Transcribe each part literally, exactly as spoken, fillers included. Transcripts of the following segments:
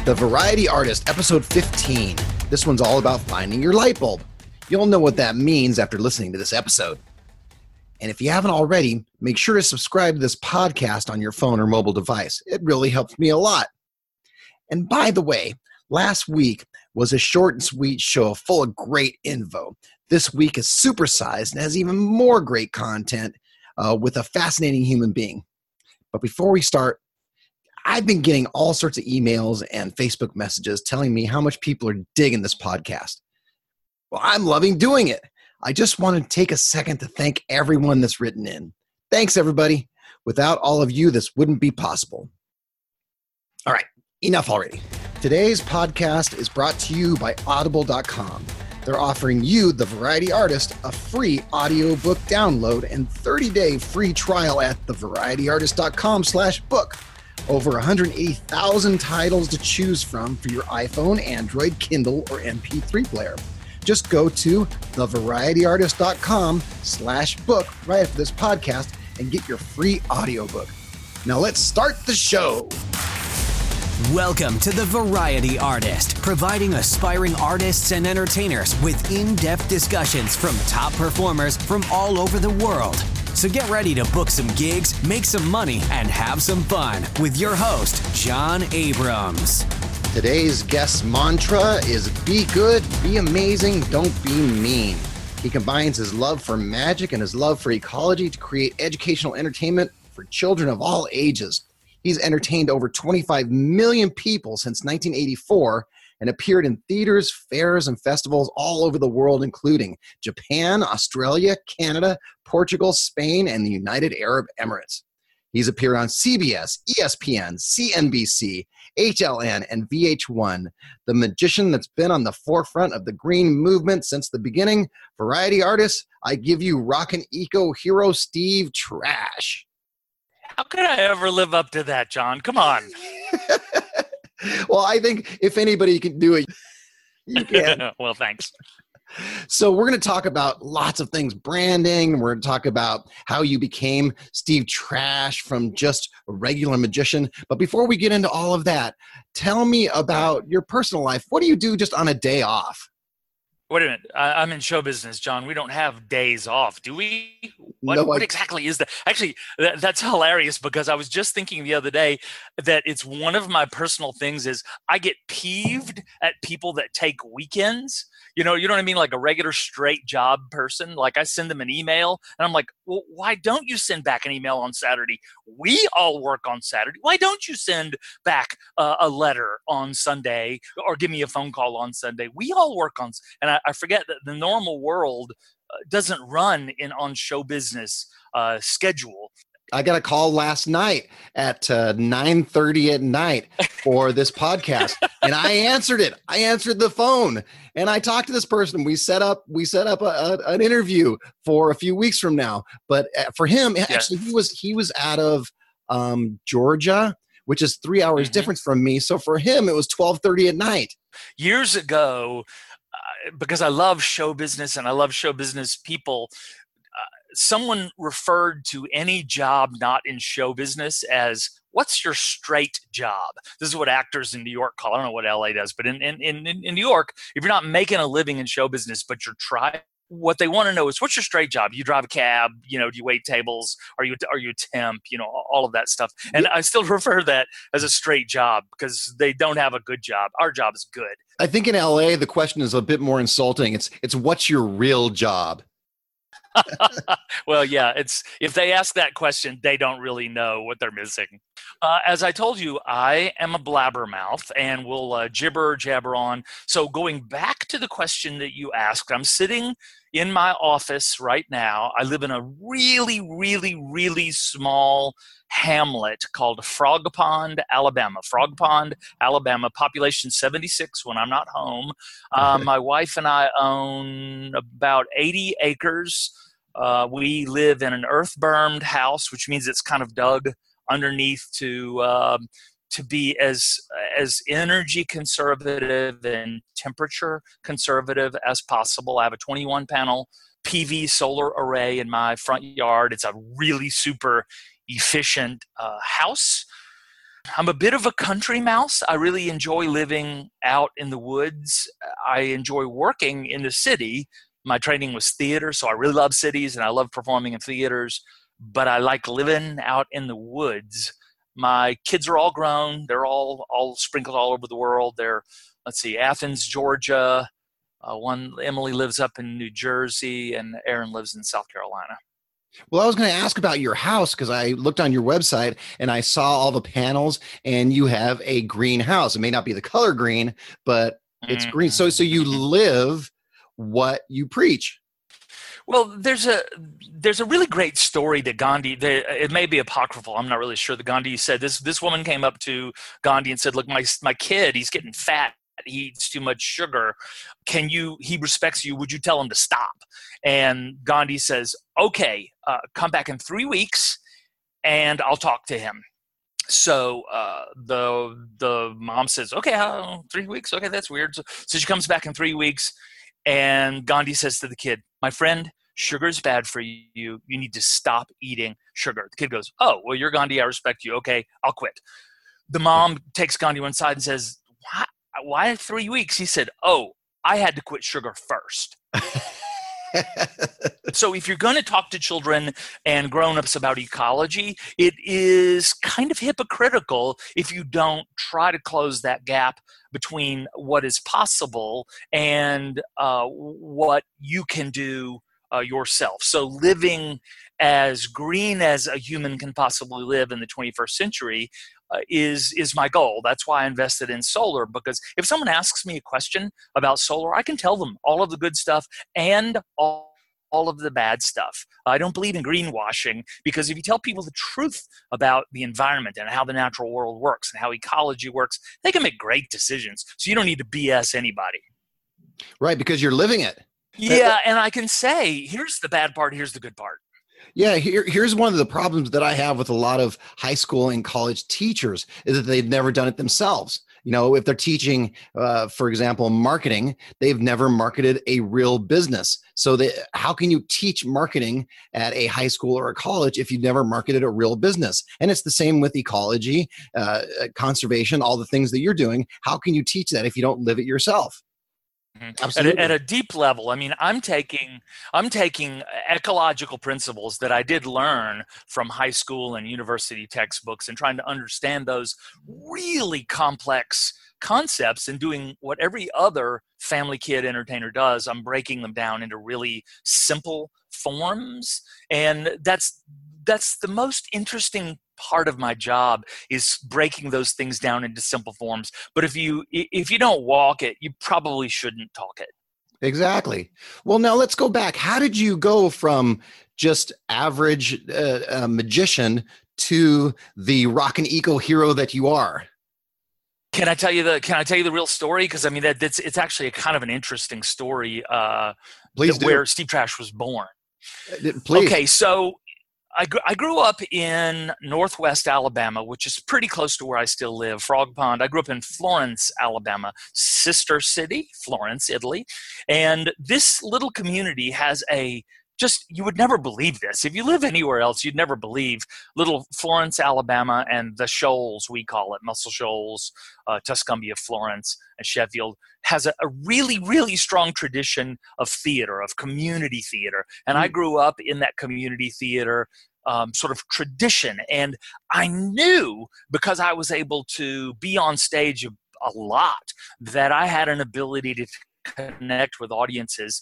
The Variety Artist, episode fifteen. This one's all about finding your light bulb. You'll know what that means after listening to this episode. And if you haven't already, make sure to subscribe to this podcast on your phone or mobile device. It really helps me a lot. And by the way, last week was a short and sweet show full of great info. This week is supersized and has even more great content uh, with a fascinating human being. But before we start, I've been getting all sorts of emails and Facebook messages telling me how much people are digging this podcast. Well, I'm loving doing it. I just want to take a second to thank everyone that's written in. Thanks, everybody. Without all of you, this wouldn't be possible. All right, enough already. Today's podcast is brought to you by audible dot com. They're offering you, the Variety Artist, a free audiobook download and thirty-day free trial at the variety artist dot com slash book. Over one hundred eighty thousand titles to choose from for your iPhone, Android, Kindle, or M P three player. Just go to the variety artist dot com slash book right after this podcast and get your free audiobook. Now let's start the show. Welcome to The Variety Artist, providing aspiring artists and entertainers with in-depth discussions from top performers from all over the world. So get ready to book some gigs, make some money, and have some fun with your host, John Abrams. Today's guest mantra is be good, be amazing, don't be mean. He combines his love for magic and his love for ecology to create educational entertainment for children of all ages. He's entertained over twenty-five million people since nineteen eighty-four and appeared in theaters, fairs, and festivals all over the world, including Japan, Australia, Canada, Portugal, Spain, and the United Arab Emirates. He's appeared on C B S, E S P N, C N B C, H L N, and V H one. The magician that's been on the forefront of the green movement since the beginning. Variety Artists, I give you rockin' eco hero Steve Trash. How could I ever live up to that, John? Come on. Well, I think if anybody can do it, you can. Well, thanks. So we're going to talk about lots of things, branding. We're going to talk about how you became Steve Trash from just a regular magician. But before we get into all of that, tell me about your personal life. What do you do just on a day off? Wait a minute. I, I'm in show business, John. We don't have days off, do we? What, No, what I- exactly is that? Actually, that, that's hilarious because I was just thinking the other day that it's one of my personal things is I get peeved at people that take weekends. You know, you know what I mean? Like a regular straight job person. Like I send them an email and I'm like, well, why don't you send back an email on Saturday? We all work on Saturday. Why don't you send back uh, a letter on Sunday or give me a phone call on Sunday? We all work on, and I, I forget that the normal world uh, doesn't run in on show business uh, schedule. I got a call last night at uh, nine thirty at night for this podcast, and I answered it. I answered the phone, and I talked to this person. We set up we set up a, a, an interview for a few weeks from now. But uh, for him, Yeah. actually, he was he was out of um, Georgia, which is three hours Mhm. difference from me. So for him, it was twelve thirty at night. Years ago, uh, because I love show business and I love show business people, someone referred to any job not in show business as what's your straight job? This is what actors in New York call. I don't know what L A does, but in in, in, in New York, if you're not making a living in show business, but you're trying, what they want to know is what's your straight job? You drive a cab, you know, do you wait tables? Are you are you a temp? You know, all of that stuff. And I still refer that as a straight job because they don't have a good job. Our job is good. I think in L A, the question is a bit more insulting. It's it's what's your real job? Well, yeah, it's if they ask that question, they don't really know what they're missing. Uh, as I told you, I am a blabbermouth and will uh, gibber jabber on. So going back to the question that you asked, I'm sitting in my office right now. I live in a really, really, really small hamlet called Frog Pond, Alabama. Frog Pond, Alabama, population seventy-six when I'm not home. Uh, my wife and I own about eighty acres. Uh, we live in an earth-bermed house, which means it's kind of dug underneath to um, to be as as energy conservative and temperature conservative as possible. I have a twenty-one panel P V solar array in my front yard. It's a really super efficient uh, house. I'm a bit of a country mouse. I really enjoy living out in the woods. I enjoy working in the city. My training was theater, so I really love cities and I love performing in theaters, but I like living out in the woods. My kids are all grown. They're all, all sprinkled all over the world. They're, let's see, Athens, Georgia. Uh, one, Emily lives up in New Jersey, and Aaron lives in South Carolina. Well, I was going to ask about your house because I looked on your website and I saw all the panels, and you have a greenhouse. It may not be the color green, but it's mm-hmm. green. So, so you live what you preach. Well, there's a there's a really great story that Gandhi. The, it may be apocryphal. I'm not really sure. The Gandhi said this. This woman came up to Gandhi and said, "Look, my my kid, he's getting fat. He eats too much sugar. Can you, he respects you. Would you tell him to stop?" And Gandhi says, "Okay, uh, come back in three weeks and I'll talk to him." So uh, the the mom says, "Okay, uh, three weeks. Okay, that's weird." So, so she comes back in three weeks and Gandhi says to the kid, "My friend, sugar is bad for you. You need to stop eating sugar." The kid goes, "Oh, well, you're Gandhi. I respect you. Okay, I'll quit." The mom takes Gandhi one side and says, "Why? Why three weeks?" He said, "Oh, I had to quit sugar first." So if you're going to talk to children and grown-ups about ecology, it is kind of hypocritical if you don't try to close that gap between what is possible and uh, what you can do uh, yourself. So living as green as a human can possibly live in the twenty-first century Uh, is is my goal. That's why I invested in solar, because if someone asks me a question about solar, I can tell them all of the good stuff and all, all of the bad stuff. I don't believe in greenwashing, because if you tell people the truth about the environment and how the natural world works and how ecology works, they can make great decisions. So you don't need to B S anybody. Right, because you're living it. Yeah, and I can say, here's the bad part, here's the good part. Yeah, here, here's one of the problems that I have with a lot of high school and college teachers is that they've never done it themselves. You know, if they're teaching, uh, for example, marketing, they've never marketed a real business. So they, how can you teach marketing at a high school or a college if you've never marketed a real business? And it's the same with ecology, uh, conservation, all the things that you're doing. How can you teach that if you don't live it yourself? At a, at a deep level, I mean, I'm taking I'm taking ecological principles that I did learn from high school and university textbooks and trying to understand those really complex concepts and doing what every other family kid entertainer does. I'm breaking them down into really simple forms, and that's that's the most interesting part of my job, is breaking those things down into simple forms. But if you if you don't walk it, you probably shouldn't talk it. Exactly. Well, now let's go back. How did you go from just average uh, uh, magician to the rock and eco hero that you are? Can I tell you the Can I tell you the real story? Because I mean, that it's it's actually a kind of an interesting story. Uh, Please do. Where Steve Trash was born. Please. Okay, so I, gr- I grew up in Northwest Alabama, which is pretty close to where I still live, Frog Pond. I grew up in Florence, Alabama, sister city, Florence, Italy. And this little community has a just, you would never believe this. If you live anywhere else, you'd never believe little Florence, Alabama, and the Shoals, we call it, Muscle Shoals, uh, Tuscumbia, Florence, and Sheffield, has a, a really, really strong tradition of theater, of community theater. And mm. I grew up in that community theater um, sort of tradition. And I knew, because I was able to be on stage a, a lot, that I had an ability to connect with audiences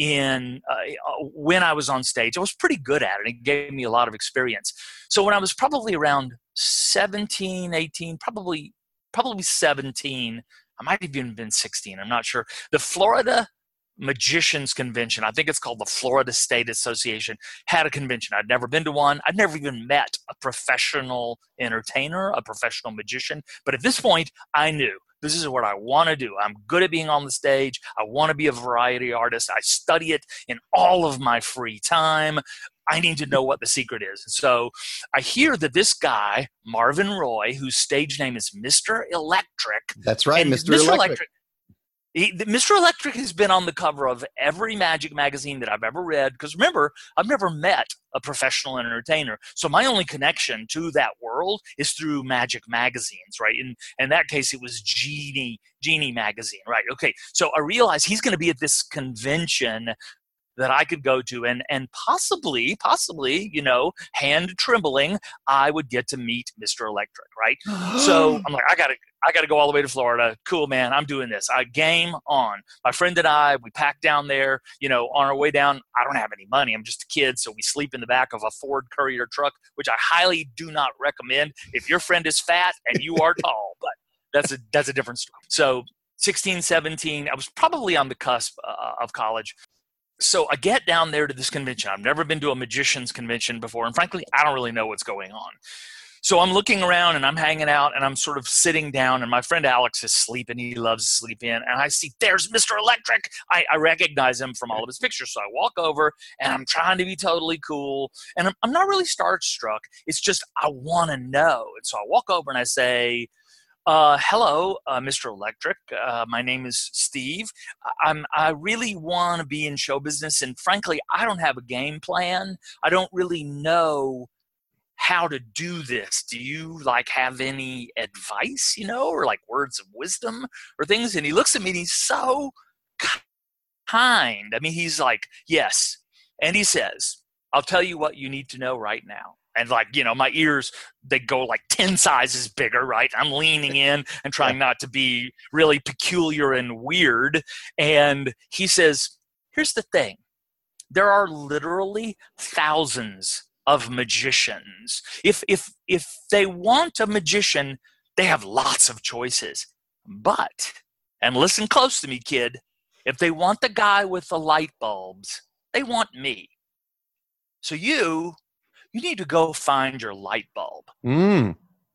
in uh, when I was on stage. I was pretty good at it. It gave me a lot of experience. So when I was probably around seventeen, eighteen, probably probably seventeen, I might have even been sixteen, I'm not sure. The Florida Magicians Convention, I think it's called the Florida State Association, had a convention. I'd never been to one. I'd never even met a professional entertainer, a professional magician. But at this point, I knew this is what I want to do. I'm good at being on the stage. I want to be a variety artist. I study it in all of my free time. I need to know what the secret is. So I hear that this guy, Marvin Roy, whose stage name is Mister Electric. That's right, Mister Electric. Electric. He, the, Mister Electric has been on the cover of every Magic magazine that I've ever read. Because remember, I've never met a professional entertainer. So my only connection to that world is through Magic magazines, right? In, in that case, it was Genie, Genie magazine, right? Okay, so I realized he's going to be at this convention that I could go to, and and possibly, possibly, you know, hand trembling, I would get to meet Mister Electric, right? So I'm like, I gotta, I gotta go all the way to Florida. Cool, man, I'm doing this. I game on. My friend and I, we packed down there. You know, on our way down, I don't have any money. I'm just a kid, so we sleep in the back of a Ford Courier truck, which I highly do not recommend if your friend is fat and you are tall. But that's a that's a different story. So sixteen, seventeen, I was probably on the cusp uh, of college. So I get down there to this convention. I've never been to a magician's convention before, and frankly, I don't really know what's going on. So I'm looking around, and I'm hanging out, and I'm sort of sitting down, and my friend Alex is sleeping. He loves to sleep in, and I see, there's Mister Electric. I, I recognize him from all of his pictures. So I walk over, and I'm trying to be totally cool, and I'm, I'm not really starstruck. It's just I want to know. And so I walk over, and I say, Uh, hello, uh, Mister Electric. Uh, my name is Steve. I'm, I really want to be in show business, and frankly, I don't have a game plan. I don't really know how to do this. Do you like have any advice, you know, or like words of wisdom or things? And he looks at me and he's so kind. I mean, he's like, yes. And he says, I'll tell you what you need to know right now. And like, you know, my ears, they go like ten sizes bigger, right? I'm leaning in and trying not to be really peculiar and weird. And he says, here's the thing. There are literally thousands of magicians. If, if, if they want a magician, they have lots of choices. But, and listen close to me, kid, if they want the guy with the light bulbs, they want me. So you... you need to go find your light bulb. Mm.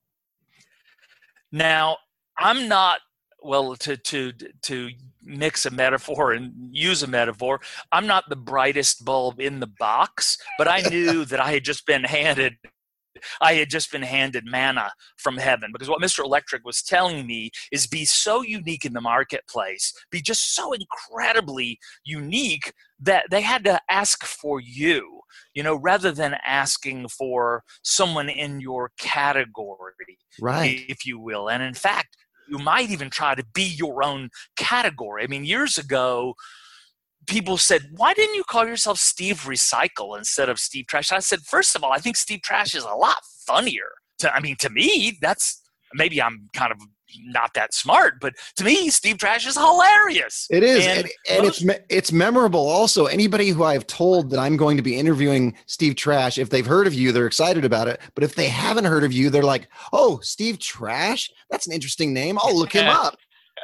Now, I'm not, well, to to to mix a metaphor and use a metaphor, I'm not the brightest bulb in the box, but I knew that I had just been handed I had just been handed manna from heaven, because what Mister Electric was telling me is be so unique in the marketplace, be just so incredibly unique that they had to ask for you, you know, rather than asking for someone in your category, right, if you will. And in fact, you might even try to be your own category. I mean, years ago, people said, why didn't you call yourself Steve Recycle instead of Steve Trash? I said, first of all, I think Steve Trash is a lot funnier. To, I mean, to me, that's, maybe I'm kind of not that smart, but to me, Steve Trash is hilarious. It is. And, and, and most, it's me- it's memorable also. Anybody who I've told that I'm going to be interviewing Steve Trash, if they've heard of you, they're excited about it. But if they haven't heard of you, they're like, oh, Steve Trash? That's an interesting name. I'll look him up.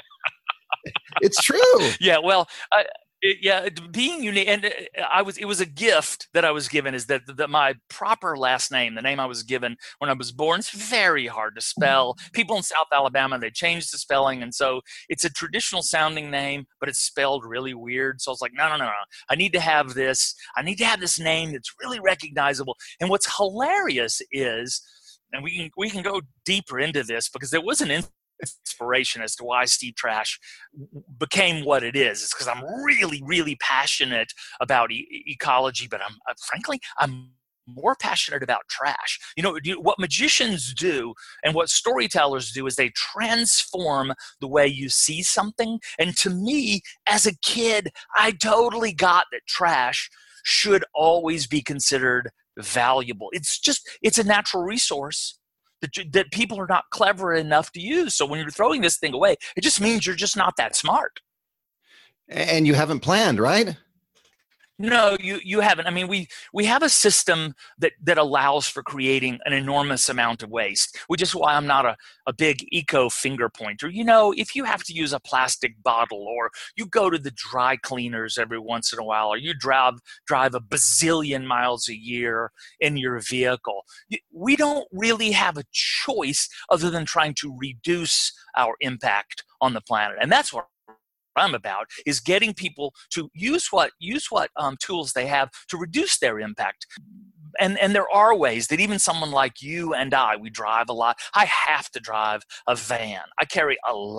It's true. Yeah, well, I, It, yeah, being unique, and I was. It was a gift that I was given. Is that, that my proper last name, the name I was given when I was born, it's very hard to spell. People in South Alabama, they changed the spelling, and so it's a traditional sounding name, but it's spelled really weird. So I was like, no, no, no, no. I need to have this. I need to have this name that's really recognizable. And what's hilarious is, and we can we can go deeper into this because there was an instance inspiration as to why Steve Trash became what it is. It's because I'm really, really passionate about e- ecology, but I'm uh, frankly, I'm more passionate about trash. You know, you, what magicians do and what storytellers do is they transform the way you see something. And to me, as a kid, I totally got that trash should always be considered valuable. It's just, it's a natural resource that, that people are not clever enough to use. So when you're throwing this thing away, it just means you're just not that smart. And you haven't planned, right? No, you, you haven't. I mean, we, we have a system that, that allows for creating an enormous amount of waste, which is why I'm not a, a big eco finger pointer. You know, if you have to use a plastic bottle, or you go to the dry cleaners every once in a while, or you drive, drive a bazillion miles a year in your vehicle, we don't really have a choice other than trying to reduce our impact on the planet. And that's what I'm about, is getting people to use what use what um, tools they have to reduce their impact. And and there are ways that even someone like you and I, we drive a lot. I have to drive a van. I carry a lot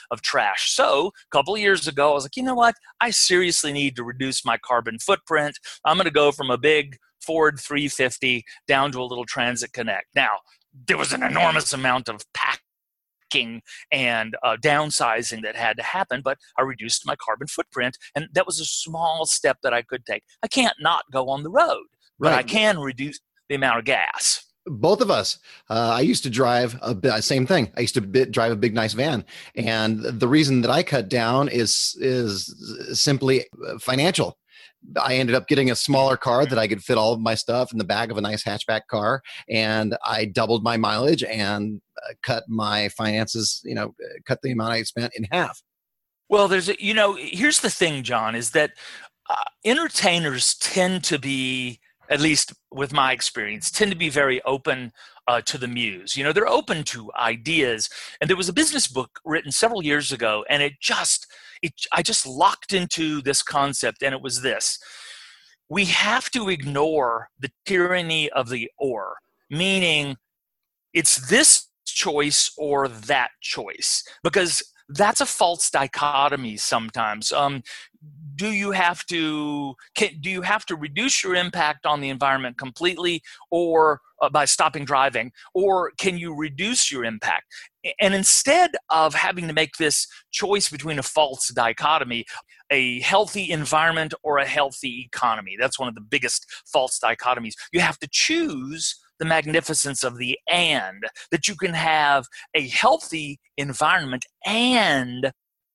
of trash. So a couple of years ago, I was like, you know what? I seriously need to reduce my carbon footprint. I'm going to go from a big Ford three fifty down to a little Transit Connect. Now, there was an enormous amount of packing and uh, downsizing that had to happen, but I reduced my carbon footprint, and that was a small step that I could take. I can't not go on the road, but right. I can reduce the amount of gas. Both of us. Uh, I used to drive a bit, same thing. I used to bit, drive a big, nice van. And the reason that I cut down is, is simply financial. I ended up getting a smaller car that I could fit all of my stuff in the back of a nice hatchback car. And I doubled my mileage and uh, cut my finances, you know, cut the amount I spent in half. Well, there's a, you know, here's the thing, John, is that uh, entertainers tend to be, at least with my experience, tend to be very open uh, to the muse. You know, they're open to ideas. And there was a business book written several years ago, and it just, it, I just locked into this concept, and it was this. We have to ignore the tyranny of the or, meaning it's this choice or that choice, because that's a false dichotomy sometimes. Um, do you have to can, do you have to reduce your impact on the environment completely, or uh, by stopping driving, or can you reduce your impact? And instead of having to make this choice between a false dichotomy, a healthy environment or a healthy economy, that's one of the biggest false dichotomies. You have to choose the magnificence of the and, that you can have a healthy environment and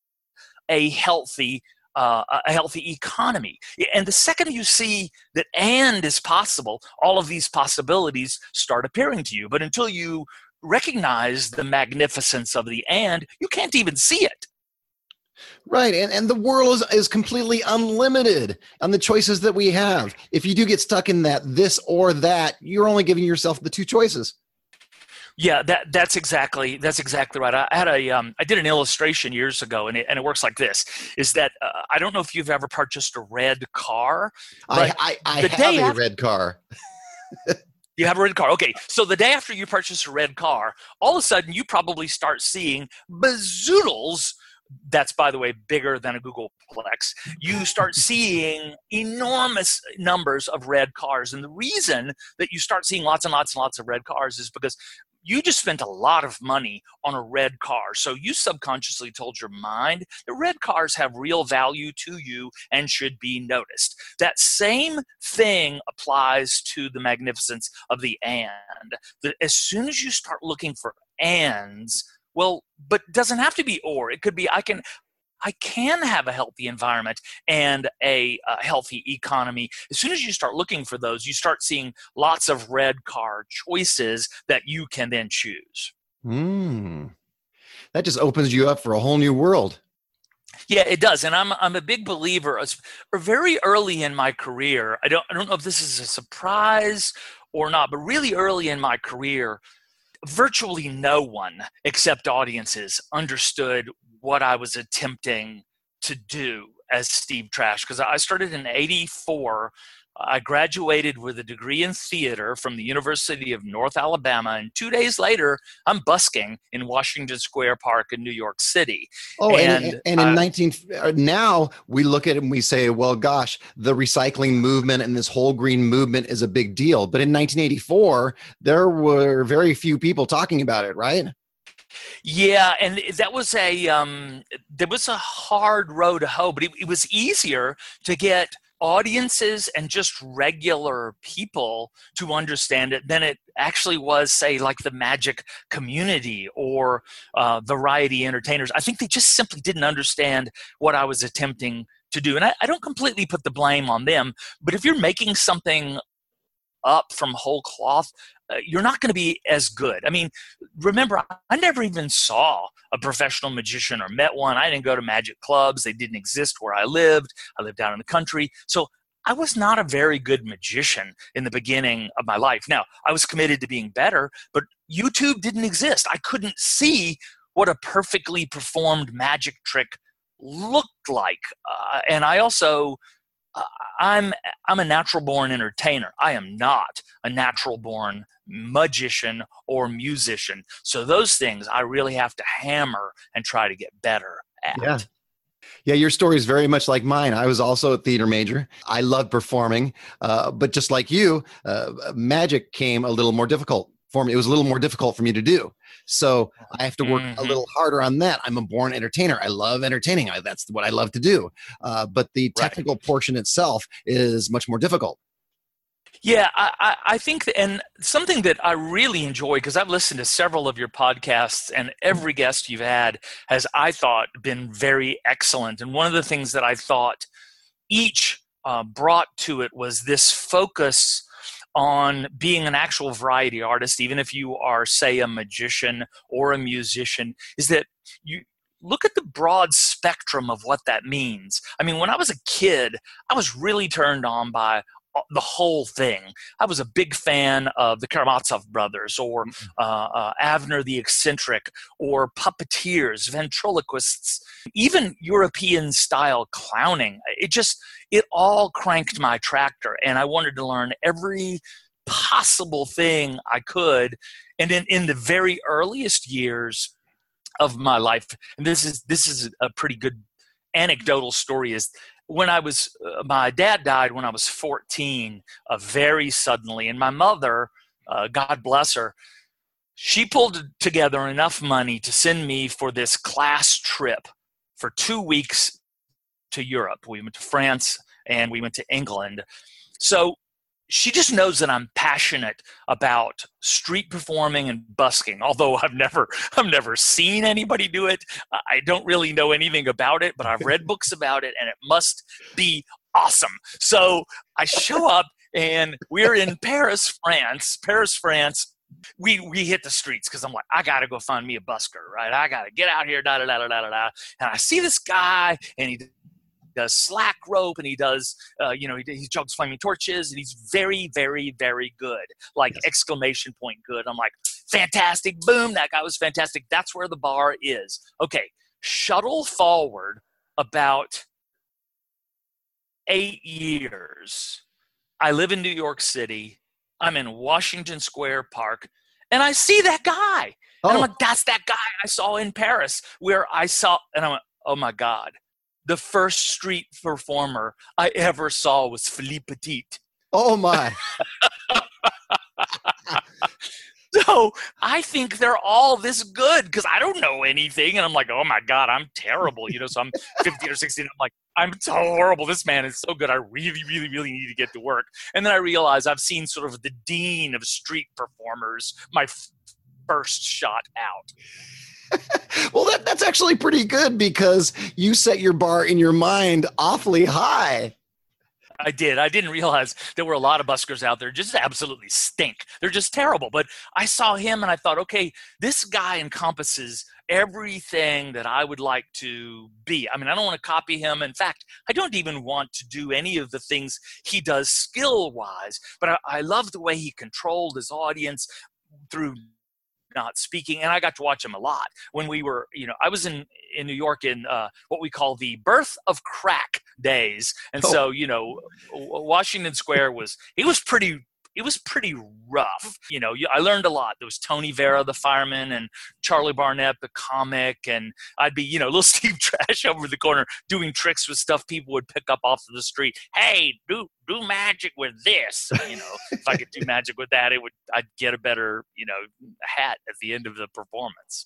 a healthy uh, a healthy economy. And the second you see that and is possible, all of these possibilities start appearing to you. But until you recognize the magnificence of the and, you can't even see it. Right. And, and the world is, is completely unlimited on the choices that we have. If you do get stuck in that this or that, you're only giving yourself the two choices. Yeah, that that's exactly that's exactly right. I had a um, I did an illustration years ago, and it and it works like this: is that uh, I don't know if you've ever purchased a red car. I I, I have a after, red car. You have a red car. Okay, so the day after you purchase a red car, all of a sudden you probably start seeing bazoodles. That's, by the way, bigger than a Googleplex. You start seeing enormous numbers of red cars. And the reason that you start seeing lots and lots and lots of red cars is because you just spent a lot of money on a red car. So you subconsciously told your mind that red cars have real value to you and should be noticed. That same thing applies to the magnificence of the and. The, as soon as you start looking for ands, well, but it doesn't have to be or. It could be I can I can have a healthy environment and a, a healthy economy. As soon as you start looking for those, you start seeing lots of red car choices that you can then choose. Mm. That just opens you up for a whole new world. Yeah, it does. And I'm I'm a big believer. Very early in my career, I don't I don't know if this is a surprise or not, but really early in my career, virtually no one except audiences understood what I was attempting to do as Steve Trash, because I started in eighty-four. I graduated with a degree in theater from the University of North Alabama, and two days later, I'm busking in Washington Square Park in New York City. Oh, and, and, and in uh, nineteen now we look at it and we say, well, gosh, the recycling movement and this whole green movement is a big deal. But in nineteen eighty-four, there were very few people talking about it, right? Yeah, and that was a um, there was a hard road to hoe, but it, it was easier to get audiences and just regular people to understand it than it actually was, say, like the magic community or uh, variety entertainers. I think they just simply didn't understand what I was attempting to do. And I, I don't completely put the blame on them, but if you're making something up from whole cloth, uh, you're not going to be as good. I mean, remember, I never even saw a professional magician or met one. I didn't go to magic clubs. They didn't exist where I lived. I lived out in the country. So I was not a very good magician in the beginning of my life. Now, I was committed to being better, but YouTube didn't exist. I couldn't see what a perfectly performed magic trick looked like. Uh, and I also I'm I'm a natural born entertainer. I am not a natural born magician or musician. So those things I really have to hammer and try to get better at. Yeah. Yeah, your story is very much like mine. I was also a theater major. I loved performing, uh, but just like you, uh, magic came a little more difficult for me. It was a little more difficult for me to do. So I have to work mm-hmm. a little harder on that. I'm a born entertainer. I love entertaining. I, that's what I love to do. Uh, but the technical right. portion itself is much more difficult. Yeah, I, I think, that, and something that I really enjoy, because I've listened to several of your podcasts, and every guest you've had has, I thought, been very excellent. And one of the things that I thought each uh, brought to it was this focus on being an actual variety artist, even if you are, say, a magician or a musician, is that you look at the broad spectrum of what that means. I mean, when I was a kid, I was really turned on by the whole thing. I was a big fan of the Karamazov brothers, or uh, uh, Avner the Eccentric, or puppeteers, ventriloquists, even European style clowning. It just, it all cranked my tractor, and I wanted to learn every possible thing I could. And in, in the very earliest years of my life, and this is this is a pretty good anecdotal story, is when I was, uh, my dad died when I was fourteen, uh, very suddenly. And my mother, uh, God bless her, she pulled together enough money to send me for this class trip for two weeks to Europe. We went to France and we went to England. So she just knows that I'm passionate about street performing and busking. Although I've never, I've never seen anybody do it. I don't really know anything about it, but I've read books about it, and it must be awesome. So I show up, and we're in Paris, France. Paris, France. We we hit the streets because I'm like, I got to go find me a busker, right? I got to get out here, da da da da da da. And I see this guy, and he does slack rope, and he does, uh, you know, he, he jugs flaming torches, and he's very, very, very good. Like yes. exclamation point good. I'm like, fantastic, boom, that guy was fantastic. That's where the bar is. Okay, shuttle forward about eight years. I live in New York City. I'm in Washington Square Park, and I see that guy. Oh. And I'm like, that's that guy I saw in Paris, where I saw, and I went, oh my God. The first street performer I ever saw was Philippe Petit. Oh my. So I think they're all this good because I don't know anything. And I'm like, oh my God, I'm terrible. You know, so I'm fifteen or sixteen. I'm like, I'm so horrible. This man is so good. I really, really, really need to get to work. And then I realize I've seen sort of the dean of street performers, my f- first shot out. Well, that, that's actually pretty good because you set your bar in your mind awfully high. I did. I didn't realize there were a lot of buskers out there just absolutely stink. They're just terrible. But I saw him and I thought, okay, this guy encompasses everything that I would like to be. I mean, I don't want to copy him. In fact, I don't even want to do any of the things he does skill-wise. But I, I love the way he controlled his audience through not speaking, and I got to watch him a lot when we were, you know, I was in, in New York in uh, what we call the birth of crack days. And oh. so, you know, Washington Square was, he was pretty, it was pretty rough. You know, I learned a lot. There was Tony Vera, the fireman, and Charlie Barnett, the comic. And I'd be, you know, little Steve Trash over the corner doing tricks with stuff people would pick up off of the street. Hey, do do magic with this. You know, if I could do magic with that, it would, I'd get a better, you know, hat at the end of the performance.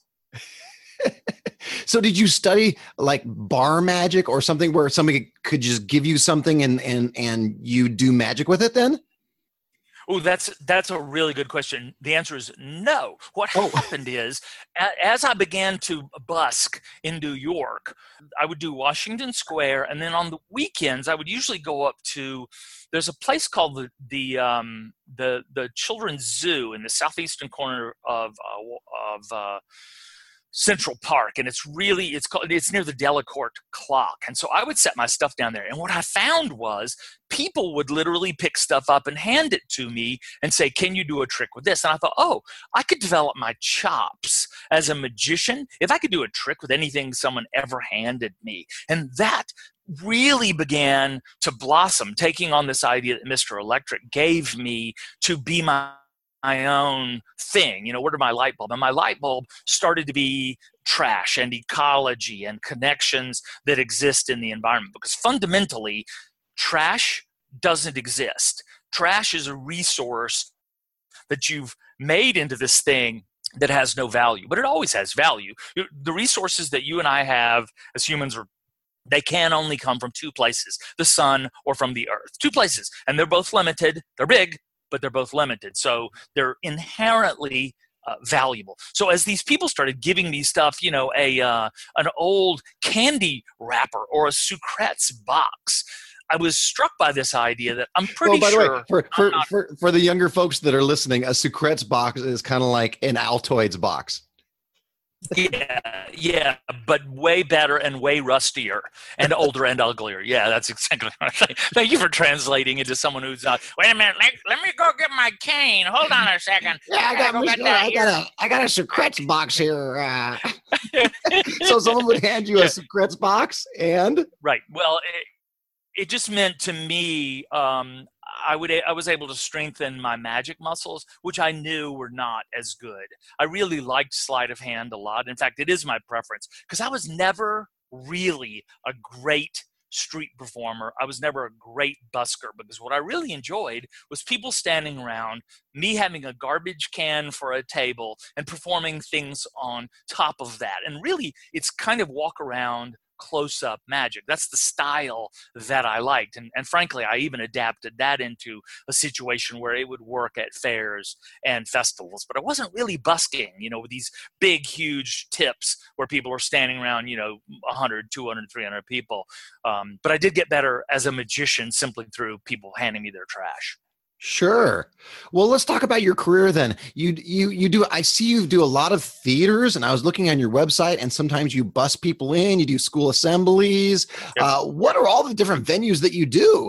So did you study like bar magic or something where somebody could just give you something and, and, and you do magic with it then? Oh, that's that's a really good question. The answer is no. What oh. happened is, as I began to busk in New York, I would do Washington Square, and then on the weekends, I would usually go up to. There's a place called the the um, the the Children's Zoo in the southeastern corner of uh, of uh, Central Park, and it's really, it's called, it's near the Delacorte clock. And so I would set my stuff down there. And what I found was people would literally pick stuff up and hand it to me and say, can you do a trick with this? And I thought, oh, I could develop my chops as a magician if I could do a trick with anything someone ever handed me. And that really began to blossom, taking on this idea that Mister Electric gave me to be my my own thing. You know, what are my light bulb? And my light bulb started to be trash and ecology and connections that exist in the environment, because fundamentally, trash doesn't exist. Trash is a resource that you've made into this thing that has no value, but it always has value. The resources that you and I have as humans are, they can only come from two places, the sun or from the earth. Two places, and they're both limited. They're big, but they're both limited. So they're inherently uh, valuable. So as these people started giving me stuff, you know, a uh, an old candy wrapper or a Sucrets box, I was struck by this idea that I'm pretty well, by sure. The way, for, for, not, for, for the younger folks that are listening, a Sucrets box is kind of like an Altoids box. Yeah, yeah, but way better and way rustier and older and uglier. Yeah, that's exactly what I think. Thank you for translating into someone who's not. Wait a minute, let, let me go get my cane. Hold on a second. Yeah, I got, go Mister I got a I got a Sucrets box here. Uh. So someone would hand you a Sucrets box, and right. Well, it, it just meant to me. Um, I would I was able to strengthen my magic muscles, which I knew were not as good. I really liked sleight of hand a lot. In fact, it is my preference, because I was never really a great street performer. I was never a great busker, because what I really enjoyed was people standing around, me having a garbage can for a table and performing things on top of that. And really, it's kind of walk around close-up magic. That's the style that I liked. And, and frankly, I even adapted that into a situation where it would work at fairs and festivals. But I wasn't really busking, you know, with these big, huge tips where people are standing around, you know, one hundred, two hundred, three hundred people. Um, but I did get better as a magician simply through people handing me their trash. Sure. Well, let's talk about your career then. You you you do. I see you do a lot of theaters, and I was looking on your website, and sometimes you bus people in. You do school assemblies. Yep. Uh, what are all the different venues that you do?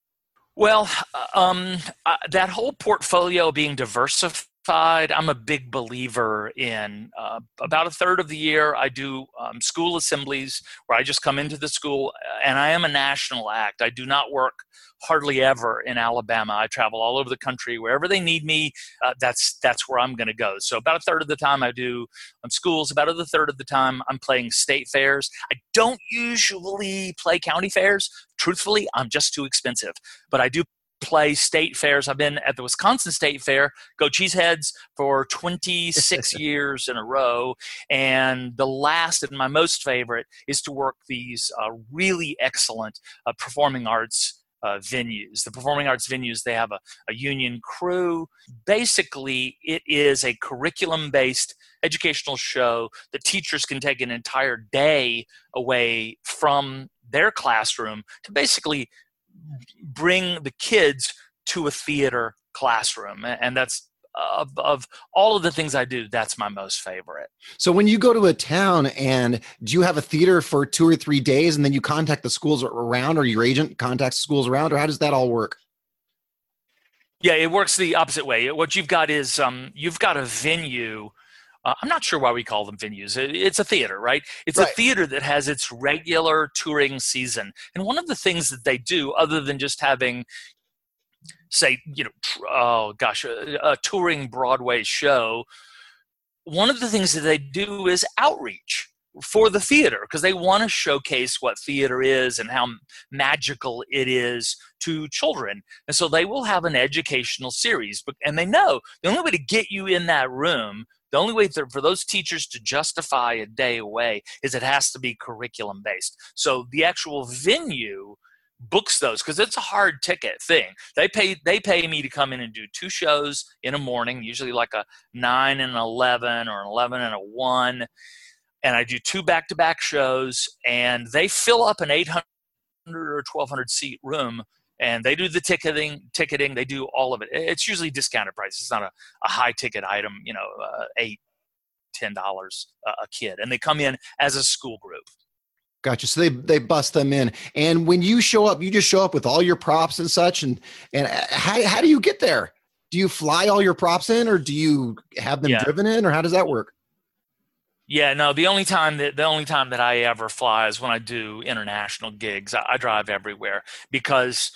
Well, um, uh, that whole portfolio being diversified, I'm a big believer in. Uh, about a third of the year, I do um, school assemblies where I just come into the school, and I am a national act. I do not work hardly ever in Alabama. I travel all over the country. Wherever they need me, uh, that's that's where I'm going to go. So about a third of the time I do um, schools. About a third of the time I'm playing state fairs. I don't usually play county fairs. Truthfully, I'm just too expensive. But I do play state fairs. I've been at the Wisconsin State Fair, Go Cheeseheads, for twenty-six years in a row. And the last and my most favorite is to work these uh, really excellent uh, performing arts Uh, venues. The performing arts venues, they have a, a union crew. Basically, it is a curriculum-based educational show that teachers can take an entire day away from their classroom to basically bring the kids to a theater classroom. And that's Of, of all of the things I do, that's my most favorite. So when you go to a town, and do you have a theater for two or three days and then you contact the schools around, or your agent contacts the schools around, or how does that all work? Yeah, it works the opposite way. What you've got is um, you've got a venue. Uh, I'm not sure why we call them venues. It's a theater, right? It's right. A theater that has its regular touring season. And one of the things that they do, other than just having, say, you know, oh gosh, a, a touring Broadway show, one of the things that they do is outreach for the theater, because they want to showcase what theater is and how magical it is to children. And so they will have an educational series, but and they know the only way to get you in that room, the only way for those teachers to justify a day away, is it has to be curriculum based. So the actual venue books those, because it's a hard ticket thing. They pay they pay me to come in and do two shows in a morning, usually like a nine and an eleven, or an eleven and a one, and I do two back-to-back shows, and they fill up an eight hundred or twelve hundred seat room, and they do the ticketing, ticketing, they do all of it. It's usually discounted price. It's not a, a high ticket item, you know, uh, eight ten dollars a kid, and they come in as a school group. Gotcha. So they they bust them in, and when you show up, you just show up with all your props and such. And and how how do you get there? Do you fly all your props in, or do you have them yeah. driven in, or how does that work? Yeah, no. The only time that the only time that I ever fly is when I do international gigs. I, I drive everywhere because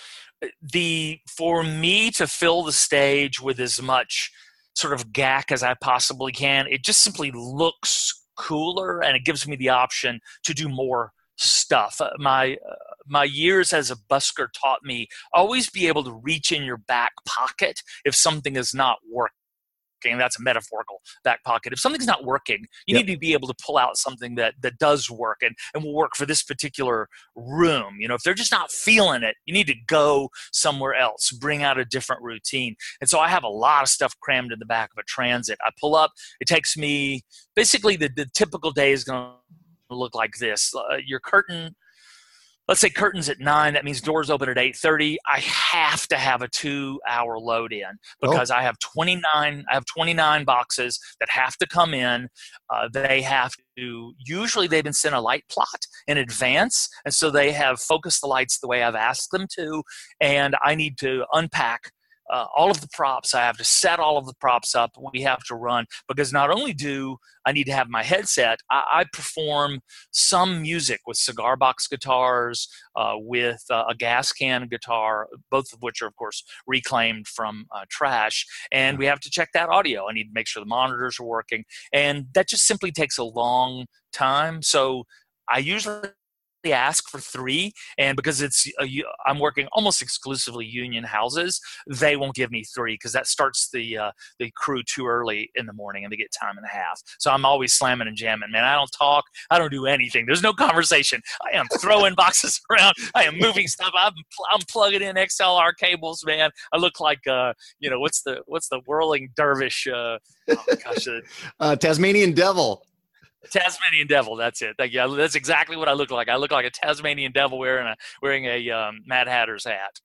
the for me to fill the stage with as much sort of gack as I possibly can, it just simply looks cooler, and it gives me the option to do more stuff. Uh, my uh, my years as a busker taught me always be able to reach in your back pocket if something is not working. That's a metaphorical back pocket. If something's not working, you yep. need to be able to pull out something that that does work and, and will work for this particular room. You know, if they're just not feeling it, you need to go somewhere else, bring out a different routine. And so I have a lot of stuff crammed in the back of a Transit. I pull up, it takes me, basically the, the typical day is going to look like this. Uh, your curtain, let's say curtains at nine, that means doors open at eight thirty. I have to have a two hour load in because oh. I have twenty-nine, I have twenty-nine boxes that have to come in. Uh, they have to, usually they've been sent a light plot in advance. And so they have focused the lights the way I've asked them to. And I need to unpack Uh, all of the props. I have to set all of the props up. We have to run because not only do I need to have my headset, I, I perform some music with cigar box guitars, uh, with uh, a gas can guitar, both of which are, of course, reclaimed from uh, trash. And we have to check that audio. I need to make sure the monitors are working. And that just simply takes a long time. So I usually ask for three, and because it's a, I'm working almost exclusively union houses, they won't give me three because that starts the uh, the crew too early in the morning and they get time and a half. So I'm always slamming and jamming, man. I don't talk, I don't do anything. There's no conversation. I am throwing boxes around. I am moving stuff. I'm I'm plugging in X L R cables, man. I look like uh you know what's the what's the whirling dervish? Uh, oh gosh, uh, uh, Tasmanian devil. Tasmanian devil, that's it. Yeah, that's exactly what I look like. I look like a Tasmanian devil wearing a wearing a um, Mad Hatter's hat.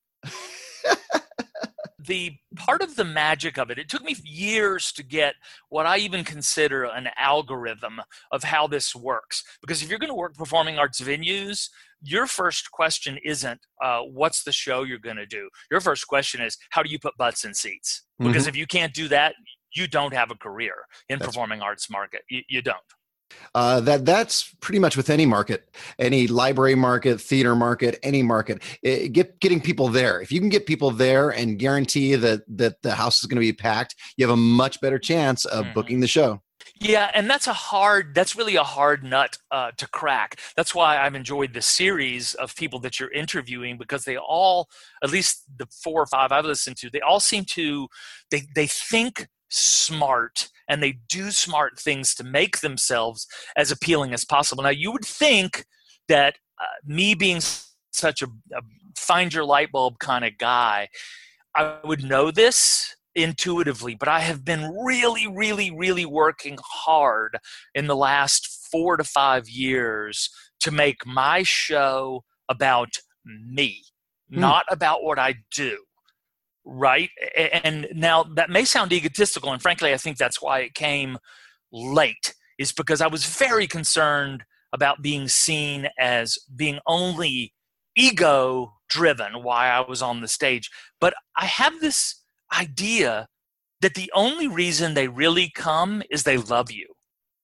The part of the magic of it, it took me years to get what I even consider an algorithm of how this works. Because if you're going to work performing arts venues, your first question isn't uh, what's the show you're going to do. Your first question is how do you put butts in seats? Because mm-hmm. if you can't do that, you don't have a career in that's performing arts market. You, you don't. Uh, that that's pretty much with any market, any library market, theater market, any market. It, get getting people there. If you can get people there and guarantee that that the house is going to be packed, you have a much better chance of mm-hmm. booking the show. Yeah, and that's a hard. That's really a hard nut uh, to crack. That's why I've enjoyed the series of people that you're interviewing because they all, at least the four or five I've listened to, they all seem to they they think smart and they do smart things to make themselves as appealing as possible. Now, you would think that uh, me being such a, a find your light bulb kind of guy, I would know this intuitively, but I have been really, really, really working hard in the last four to five years to make my show about me, hmm. not about what I do. Right. And now that may sound egotistical. And frankly, I think that's why it came late, is because I was very concerned about being seen as being only ego driven while I was on the stage. But I have this idea that the only reason they really come is they love you.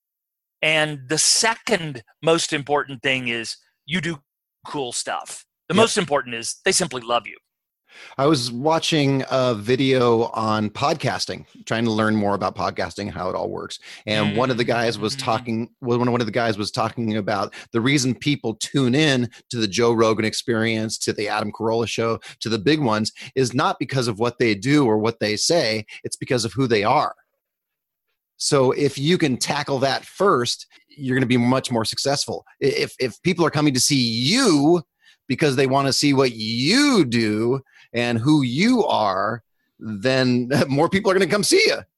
And the second most important thing is you do cool stuff. The yep. most important is they simply love you. I was watching a video on podcasting, trying to learn more about podcasting, how it all works. And mm-hmm. one of the guys was talking, well, one of the guys was talking about the reason people tune in to the Joe Rogan Experience, to the Adam Carolla Show, to the big ones, is not because of what they do or what they say. It's because of who they are. So if you can tackle that first, you're going to be much more successful. If if people are coming to see you because they want to see what you do and who you are, then more people are going to come see you.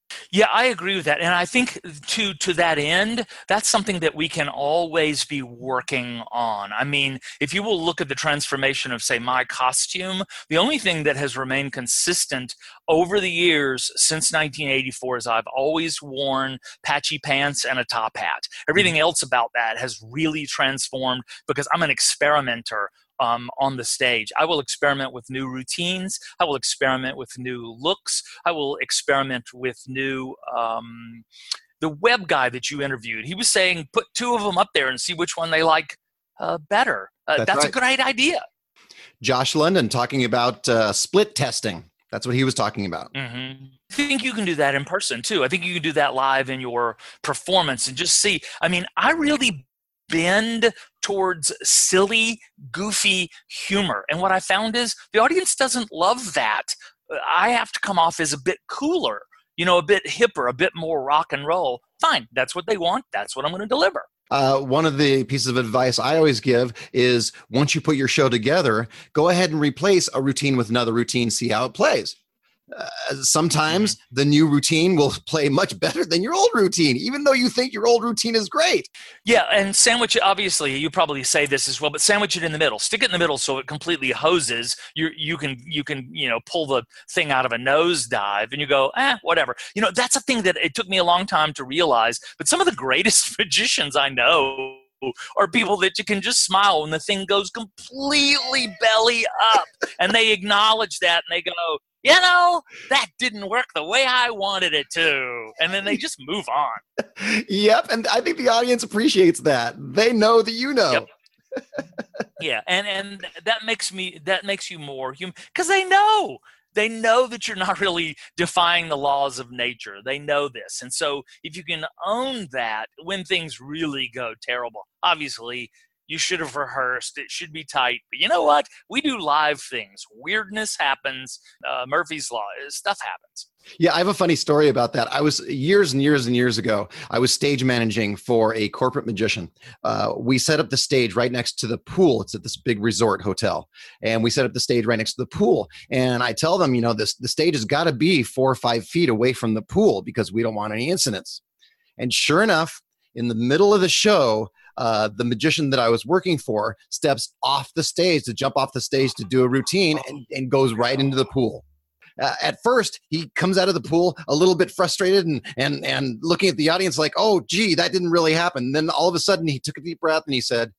Yeah, I agree with that. And I think to to that end, that's something that we can always be working on. I mean, if you will look at the transformation of, say, my costume, the only thing that has remained consistent over the years since nineteen eighty-four is I've always worn patchy pants and a top hat. Everything else about that has really transformed because I'm an experimenter. Um, on the stage, I will experiment with new routines. I will experiment with new looks. I will experiment with new. Um, the web guy that you interviewed, he was saying put two of them up there and see which one they like uh, better. Uh, That's that's right. a great idea. Josh London talking about uh, split testing. That's what he was talking about. Mm-hmm. I think you can do that in person too. I think you can do that live in your performance and just see. I mean, I really bend towards silly, goofy humor. And what I found is the audience doesn't love that. I have to come off as a bit cooler, you know, a bit hipper, a bit more rock and roll. Fine. That's what they want. That's what I'm going to deliver. Uh, one of the pieces of advice I always give is once you put your show together, go ahead and replace a routine with another routine, see how it plays. Uh, sometimes mm-hmm. the new routine will play much better than your old routine, even though you think your old routine is great. Yeah, and sandwich it, obviously, you probably say this as well, but sandwich it in the middle. Stick it in the middle so it completely hoses. You you can, you can you know, pull the thing out of a nosedive and you go, eh, whatever. You know, that's a thing that it took me a long time to realize, but some of the greatest magicians I know are people that you can just smile when the thing goes completely belly up and they acknowledge that and they go, you know, that didn't work the way I wanted it to. And then they just move on. Yep. And I think the audience appreciates that. They know that you know. Yep. Yeah. And, and that makes me, that makes you more human because they know. They know that you're not really defying the laws of nature. They know this. And so if you can own that when things really go terrible, obviously you should have rehearsed. It should be tight. But you know what? We do live things. Weirdness happens. Uh, Murphy's Law. Stuff happens. Yeah, I have a funny story about that. I was years and years and years ago, I was stage managing for a corporate magician. Uh, we set up the stage right next to the pool. It's at this big resort hotel. And we set up the stage right next to the pool. And I tell them, you know, this the stage has got to be four or five feet away from the pool because we don't want any incidents. And sure enough, in the middle of the show, Uh, the magician that I was working for steps off the stage to jump off the stage to do a routine and, and goes right into the pool. Uh, at first, he comes out of the pool a little bit frustrated and and and looking at the audience like, oh, gee, that didn't really happen. And then all of a sudden, he took a deep breath and he said,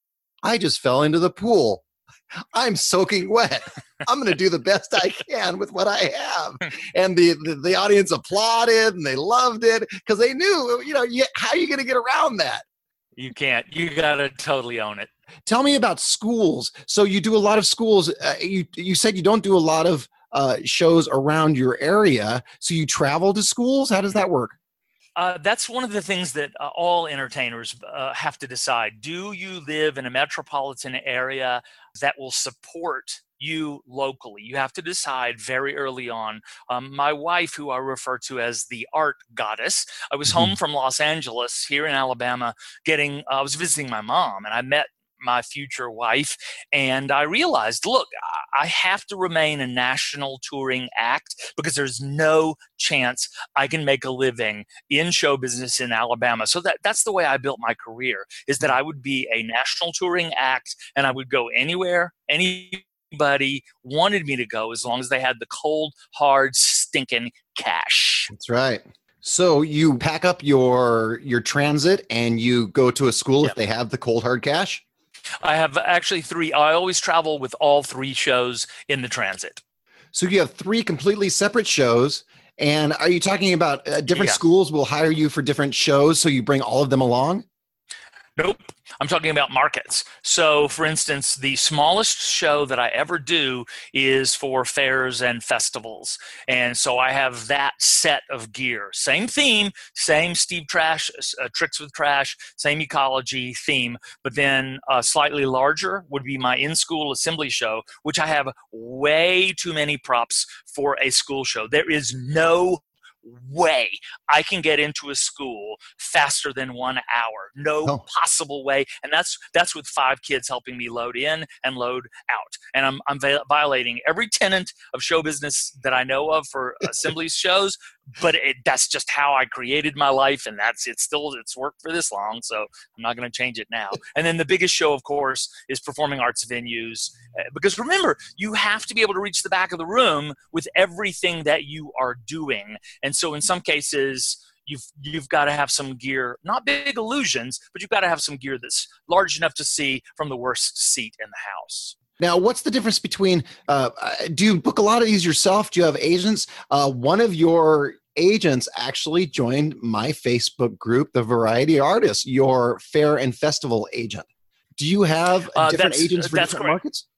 I just fell into the pool. I'm soaking wet. I'm going to do the best I can with what I have. And the, the, the audience applauded and they loved it because they knew, you know, you, how are you going to get around that? You can't. You got to totally own it. Tell me about schools. So you do a lot of schools. Uh, you you said you don't do a lot of uh, shows around your area. So you travel to schools? How does that work? Uh, that's one of the things that uh, all entertainers uh, have to decide. Do you live in a metropolitan area that will support you locally? You have to decide very early on. Um, my wife, who I refer to as the art goddess, I was home from Los Angeles here in Alabama getting, uh, I was visiting my mom and I met my future wife. And I realized, look, I have to remain a national touring act because there's no chance I can make a living in show business in Alabama. So that, that's the way I built my career, is that I would be a national touring act and I would go anywhere, anybody wanted me to go as long as they had the cold, hard, stinking cash. That's right. So you pack up your your transit and you go to a school. Yep. If they have the cold, hard cash? I have actually three. I always travel with all three shows in the transit. So you have three completely separate shows. And are you talking about uh, different Yeah. schools will hire you for different shows, so you bring all of them along? Nope. I'm talking about markets. So, for instance, the smallest show that I ever do is for fairs and festivals. And so I have that set of gear. Same theme, same Steve Trash, uh, Tricks with Trash, same ecology theme. But then uh, slightly larger would be my in-school assembly show, which I have way too many props for a school show. There is no way I can get into a school faster than one hour. No oh. possible way. And that's that's with five kids helping me load in and load out. And I'm I'm violating every tenet of show business that I know of for assembly shows. but it, that's just how I created my life, and that's it's still it's worked for this long, so I'm not going to change it now. And then the biggest show, of course, is performing arts venues, because remember, you have to be able to reach the back of the room with everything that you are doing. And so in some cases, you've you've got to have some gear, not big illusions, but you've got to have some gear that's large enough to see from the worst seat in the house. Now, what's the difference between, uh, do you book a lot of these yourself? Do you have agents? Uh, one of your agents actually joined my Facebook group, The Variety Artist, your fair and festival agent. Do you have Uh, different that's- agents for that's different correct. markets?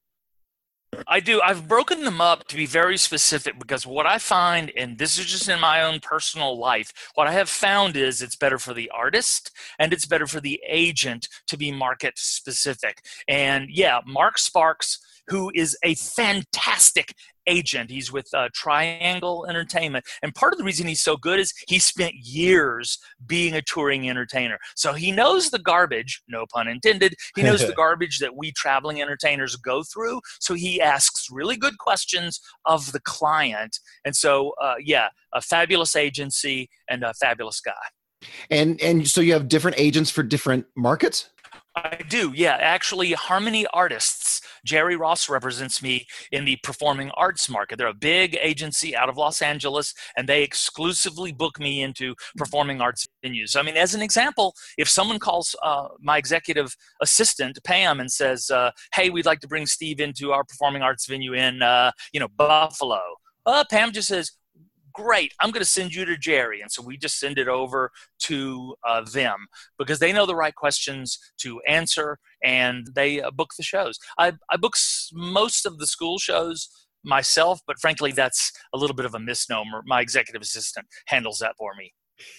I do. I've broken them up to be very specific, because what I find, and this is just in my own personal life, what I have found is it's better for the artist and it's better for the agent to be market specific. And yeah, Mark Sparks, who is a fantastic agent. He's with uh, Triangle Entertainment. And part of the reason he's so good is he spent years being a touring entertainer. So he knows the garbage, no pun intended, he knows the garbage that we traveling entertainers go through. So he asks really good questions of the client. And so, uh, yeah, a fabulous agency and a fabulous guy. And and so you have different agents for different markets? I do, yeah. Actually, Harmony Artists, Jerry Ross represents me in the performing arts market. They're a big agency out of Los Angeles, and they exclusively book me into performing arts venues. I mean, as an example, if someone calls uh, my executive assistant, Pam, and says, uh, hey, we'd like to bring Steve into our performing arts venue in, uh, you know, Buffalo. Uh, Pam just says, great, I'm going to send you to Jerry. And so we just send it over to uh, them, because they know the right questions to answer, and they uh, book the shows. I, I book s- most of the school shows myself, but frankly, that's a little bit of a misnomer. My executive assistant handles that for me.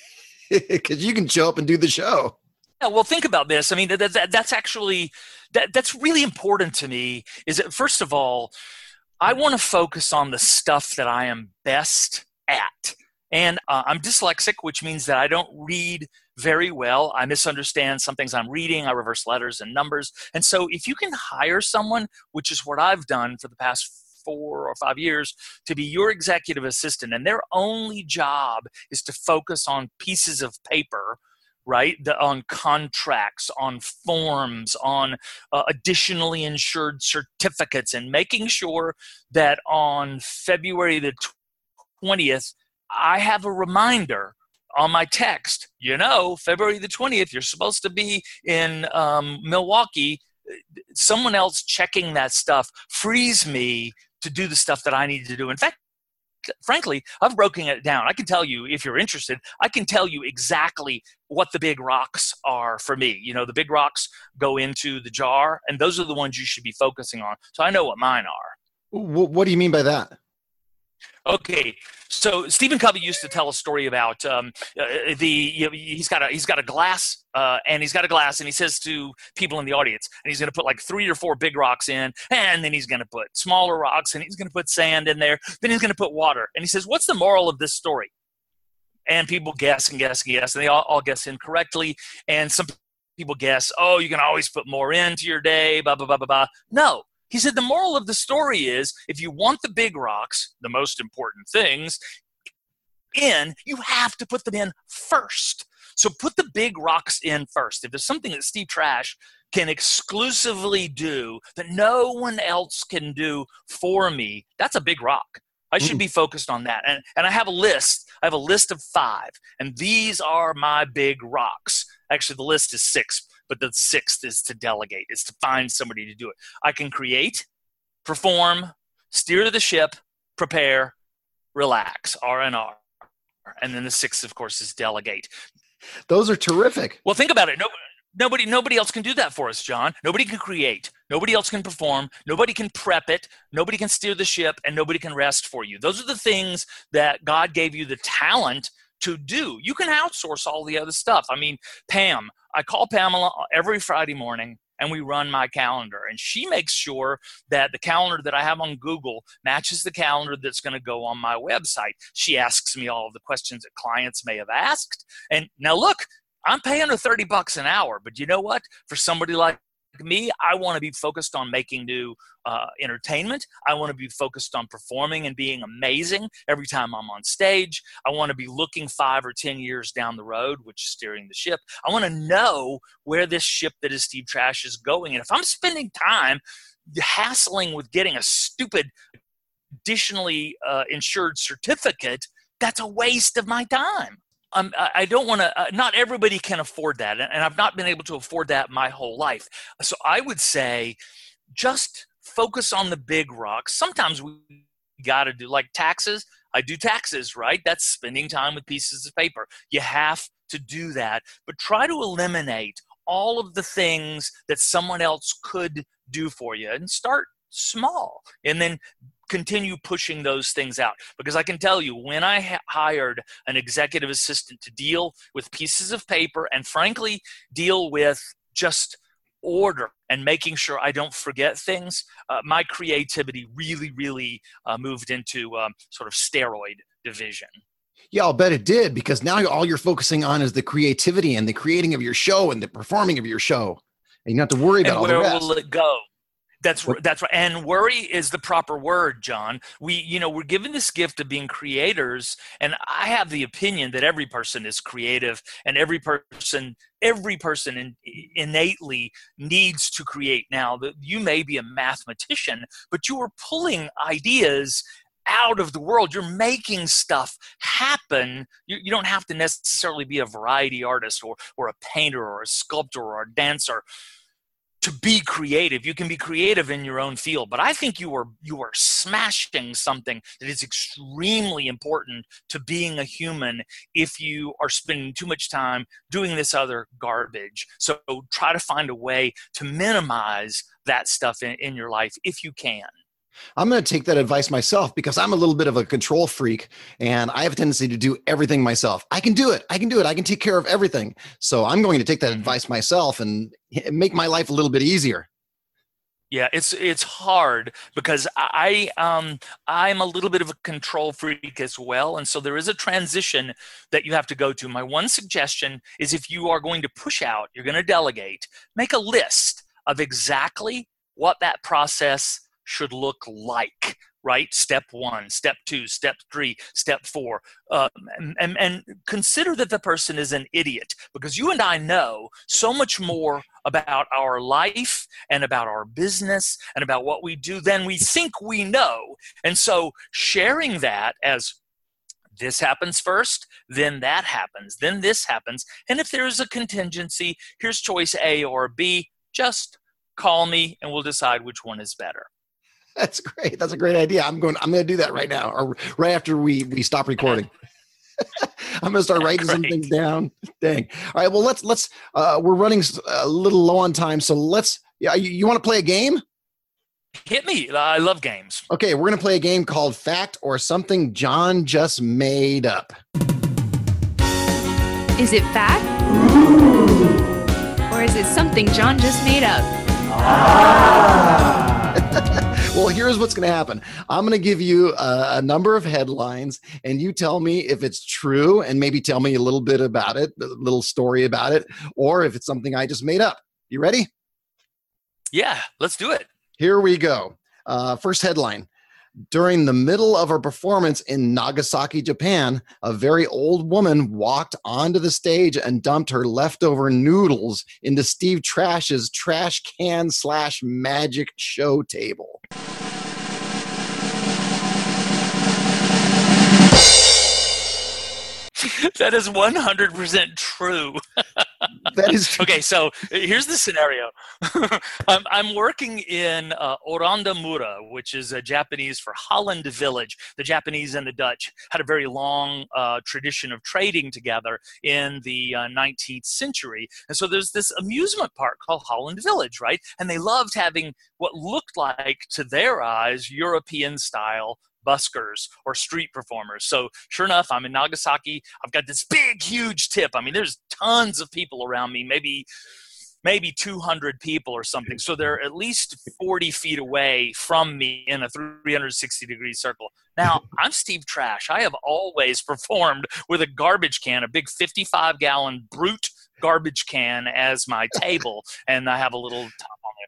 Because you can show up and do the show. Yeah, well, think about this. I mean, that, that, that's actually, that, that's really important to me, is that, first of all, I want to focus on the stuff that I am best at. And uh, I'm dyslexic, which means that I don't read very well. I misunderstand some things I'm reading. I reverse letters and numbers. And so if you can hire someone, which is what I've done for the past four or five years, to be your executive assistant, and their only job is to focus on pieces of paper, right, the, on contracts, on forms, on uh, additionally insured certificates, and making sure that on February the twentieth, I have a reminder on my text. You know, February the twentieth, you're supposed to be in um, Milwaukee. Someone else checking that stuff frees me to do the stuff that I need to do. In fact, frankly, I've broken it down. I can tell you, if you're interested, I can tell you exactly what the big rocks are for me. You know, the big rocks go into the jar, and those are the ones you should be focusing on. So I know what mine are. What do you mean by that? Okay, so Stephen Covey used to tell a story about um, uh, the you know, he's got a he's got a glass uh, and he's got a glass, and he says to people in the audience, and he's going to put like three or four big rocks in, and then he's going to put smaller rocks, and he's going to put sand in there, then he's going to put water, and he says, "What's the moral of this story?" And people guess and guess and guess, and they all, all guess incorrectly, and some people guess, "Oh, you can always put more into your day," blah blah blah blah blah. No. He said the moral of the story is, if you want the big rocks, the most important things, in, you have to put them in first. So put the big rocks in first. If there's something that Steve Trash can exclusively do that no one else can do for me, that's a big rock. I should be focused on that. And, and I have a list. I have a list of five. And these are my big rocks. Actually, the list is six. But the sixth is to delegate, is to find somebody to do it. I can create, perform, steer the ship, prepare, relax, R and R. And then the sixth, of course, is delegate. Those are terrific. Well, think about it. No, nobody, nobody else can do that for us, John. Nobody can create. Nobody else can perform. Nobody can prep it. Nobody can steer the ship, and nobody can rest for you. Those are the things that God gave you the talent to do. You can outsource all the other stuff. I mean, Pam, I call Pamela every Friday morning, and we run my calendar, and she makes sure that the calendar that I have on Google matches the calendar that's going to go on my website. She asks me all of the questions that clients may have asked. And now look, I'm paying her thirty bucks an hour, but you know what? For somebody like me, I want to be focused on making new uh, entertainment. I want to be focused on performing and being amazing every time I'm on stage. I want to be looking five or ten years down the road, which is steering the ship. I want to know where this ship that is Steve Trash is going. And if I'm spending time hassling with getting a stupid additionally uh, insured certificate, that's a waste of my time. Um, I don't want to, uh, not everybody can afford that. And I've not been able to afford that my whole life. So I would say just focus on the big rocks. Sometimes we got to do like taxes. I do taxes, right? That's spending time with pieces of paper. You have to do that, but try to eliminate all of the things that someone else could do for you and start small and then continue pushing those things out. Because I can tell you, when I ha- hired an executive assistant to deal with pieces of paper and frankly deal with just order and making sure I don't forget things, uh, my creativity really, really uh, moved into um, sort of steroid division. Yeah, I'll bet it did, because now all you're focusing on is the creativity and the creating of your show and the performing of your show. And you don't have to worry about and all the rest. Where will it go? That's that's right. And worry is the proper word, John. We, you know, we're given this gift of being creators, and I have the opinion that every person is creative, and every person, every person in, innately needs to create. Now, the, you may be a mathematician, but you are pulling ideas out of the world. You're making stuff happen. You, you don't have to necessarily be a variety artist or or a painter or a sculptor or a dancer to be creative. You can be creative in your own field, but I think you are you are smashing something that is extremely important to being a human if you are spending too much time doing this other garbage. So try to find a way to minimize that stuff in, in your life if you can. I'm going to take that advice myself, because I'm a little bit of a control freak and I have a tendency to do everything myself. I can do it. I can do it. I can take care of everything. So I'm going to take that advice myself and make my life a little bit easier. Yeah, it's it's hard because I um I'm a little bit of a control freak as well, and so there is a transition that you have to go to. My one suggestion is, if you are going to push out, you're going to delegate, make a list of exactly what that process should look like, right? Step one, step two, step three, step four. Uh, and, and, and consider that the person is an idiot, because you and I know so much more about our life and about our business and about what we do than we think we know. And so sharing that as this happens first, then that happens, then this happens. And if there's a contingency, here's choice A or B, just call me and we'll decide which one is better. That's great. That's a great idea. I'm going, I'm going to do that right now, or right after we, we stop recording. I'm going to start writing some things down. Dang. All right. Well, let's, let's, uh, we're running a little low on time. So let's, yeah. You, you want to play a game? Hit me. I love games. Okay. We're going to play a game called Fact or Something John Just Made Up. Is it fact? Or is it something John just made up? Ah. Well, here's what's going to happen. I'm going to give you a, a number of headlines, and you tell me if it's true, and maybe tell me a little bit about it, a little story about it, or if it's something I just made up. You ready? Yeah, let's do it. Here we go. Uh, first headline. During the middle of a performance in Nagasaki, Japan, a very old woman walked onto the stage and dumped her leftover noodles into Steve Trash's trash can slash magic show table. That is one hundred percent true. That is true. Okay, so here's the scenario. I'm, I'm working in uh, Orandamura, which is a Japanese for Holland Village. The Japanese and the Dutch had a very long uh, tradition of trading together in the uh, nineteenth century. And so there's this amusement park called Holland Village, right? And they loved having what looked like, to their eyes, European-style buskers or street performers. So sure enough, I'm in Nagasaki. I've got this big, huge tip. I mean, there's tons of people around me, maybe maybe two hundred people or something. So they're at least forty feet away from me in a three hundred sixty degree circle. Now, I'm Steve Trash. I have always performed with a garbage can, a big fifty-five gallon brute garbage can as my table, and I have a little top on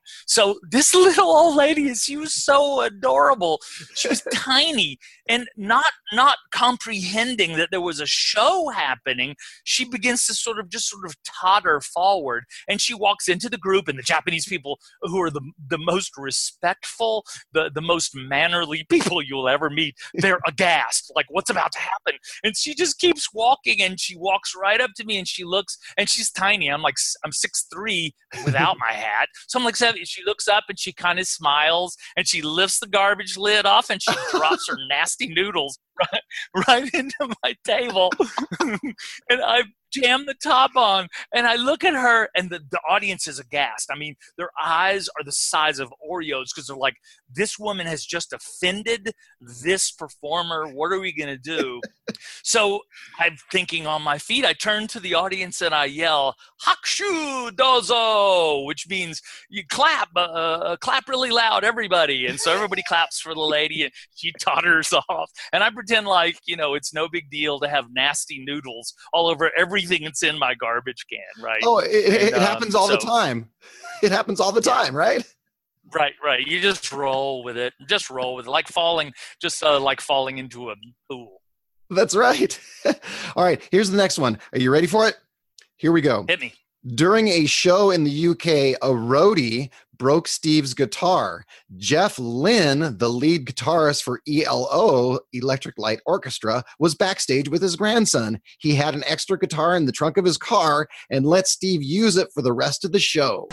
So this little old lady, she was so adorable. She was tiny and not not comprehending that there was a show happening. She begins to sort of just sort of totter forward, and she walks into the group, and the Japanese people, who are the the most respectful, the, the most mannerly people you'll ever meet, they're aghast, like, what's about to happen? And she just keeps walking, and she walks right up to me, and she looks, and she's tiny. I'm like, I'm six three without my hat. So I'm like seven. She looks up, and she kind of smiles, and she lifts the garbage lid off, and she drops her nasty noodles right, right into my table. And I jam the top on, and I look at her, and the, the audience is aghast. I mean, their eyes are the size of Oreos, because they're like, this woman has just offended this performer. What are we going to do? So I'm thinking on my feet. I turn to the audience and I yell, Hakushu dozo, which means you clap, uh, uh, clap really loud, everybody. And so everybody claps for the lady, and she totters off. And I pretend like, you know, it's no big deal to have nasty noodles all over everything that's in my garbage can, right? Oh, it, it, and, it happens um, all so, the time. It happens all the time, right? Right, right. You just roll with it. Just roll with it. Like falling, just uh, like falling into a pool. That's right. All right, here's the next one. Are you ready for it? Here we go. Hit me. During a show in the U K, a roadie broke Steve's guitar. Jeff Lynne, the lead guitarist for E L O, Electric Light Orchestra, was backstage with his grandson. He had an extra guitar in the trunk of his car and let Steve use it for the rest of the show.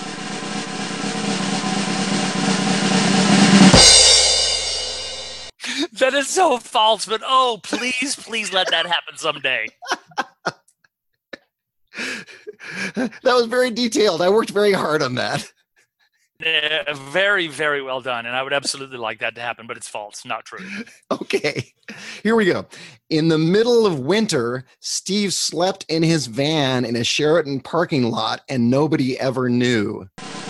That is so false, but oh, please, please let that happen someday. That was very detailed. I worked very hard on that. Uh, very, very well done. And I would absolutely like that to happen, but it's false, not true. Okay, here we go. In the middle of winter, Steve slept in his van in a Sheraton parking lot, and nobody ever knew.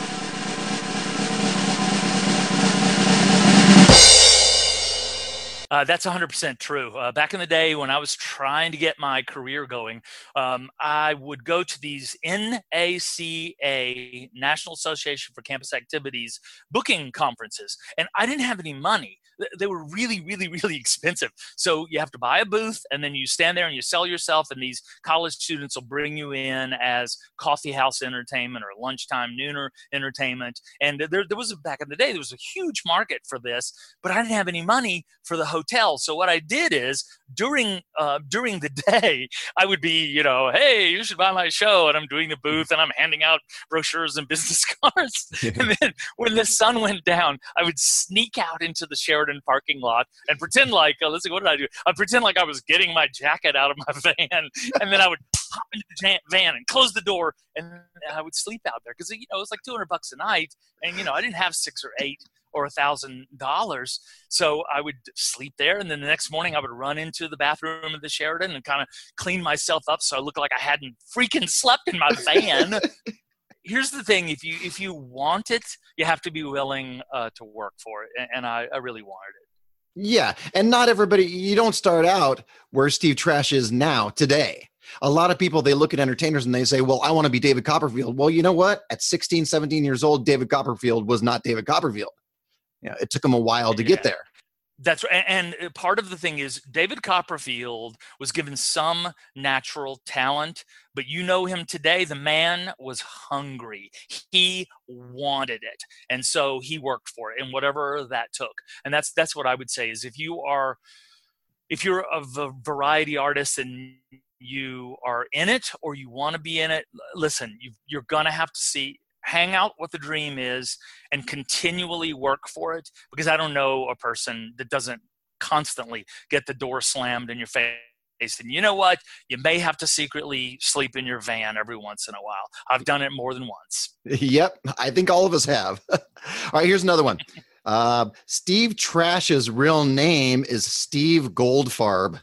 Uh, that's one hundred percent true. Uh, back in the day when I was trying to get my career going, um, I would go to these N A C A, National Association for Campus Activities, booking conferences, and I didn't have any money. They were really, really, really expensive. So you have to buy a booth, and then you stand there and you sell yourself, and these college students will bring you in as coffee house entertainment or lunchtime nooner entertainment. And there, there was, a, back in the day, there was a huge market for this, but I didn't have any money for the hotel. So what I did is during uh, during the day, I would be, you know, hey, you should buy my show. And I'm doing the booth, and I'm handing out brochures and business cards. And then when the sun went down, I would sneak out into the Sheraton parking lot and pretend like, uh, let's see, what did I do? I'd pretend like I was getting my jacket out of my van, and then I would hop into the van and close the door, and I would sleep out there because, you know, it was like two hundred bucks a night, and, you know, I didn't have six or eight or a thousand dollars. So I would sleep there. And then the next morning I would run into the bathroom of the Sheraton and kind of clean myself up so I looked like I hadn't freaking slept in my van. Here's the thing. If you, if you want it, you have to be willing uh, to work for it. And, and I, I really wanted it. Yeah. And not everybody, you don't start out where Steve Trash is now, today. A lot of people, they look at entertainers and they say, well, I want to be David Copperfield. Well, you know what? At sixteen, seventeen years old, David Copperfield was not David Copperfield. Yeah, it took him a while to get there. That's right. And part of the thing is David Copperfield was given some natural talent, but you know him today. The man was hungry. He wanted it. And so he worked for it, and whatever that took. And that's that's what I would say is if you are if you're a variety artist and you are in it or you want to be in it, listen, you, you're going to have to see hang out what the dream is and continually work for it, because I don't know a person that doesn't constantly get the door slammed in your face. And you know what? You may have to secretly sleep in your van every once in a while. I've done it more than once. Yep. I think all of us have. All right, here's another one. Uh, Steve Trash's real name is Steve Goldfarb.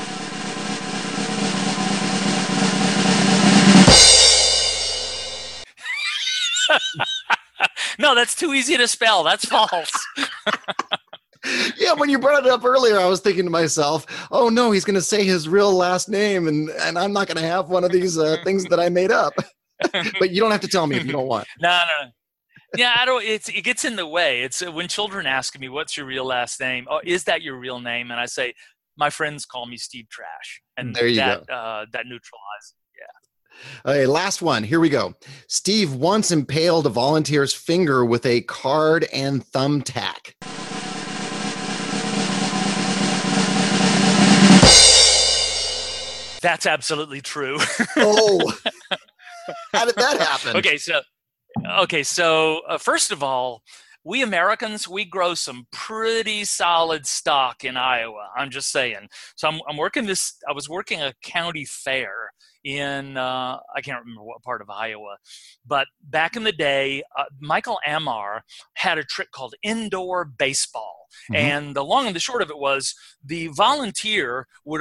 No, that's too easy to spell. That's false. Yeah, when you brought it up earlier, I was thinking to myself, oh no, he's going to say his real last name, and, and I'm not going to have one of these uh, things that I made up. But you don't have to tell me if you don't want. No, no, Yeah, I don't. It's it gets in the way. It's uh, when children ask me, "What's your real last name?" Oh, is that your real name? And I say, "My friends call me Steve Trash," and There you that go. uh, that neutralizes. Yeah. Okay, last one. Here we go. Steve once impaled a volunteer's finger with a card and thumbtack. That's absolutely true. Oh, how did that happen? Okay, so okay, so uh, first of all, we Americans, we grow some pretty solid stock in Iowa. I'm just saying. So I'm, I'm working this. I was working a county fair in uh, I can't remember what part of Iowa, but back in the day, uh, Michael Amar had a trick called indoor baseball, Mhm. and the long and the short of it was the volunteer would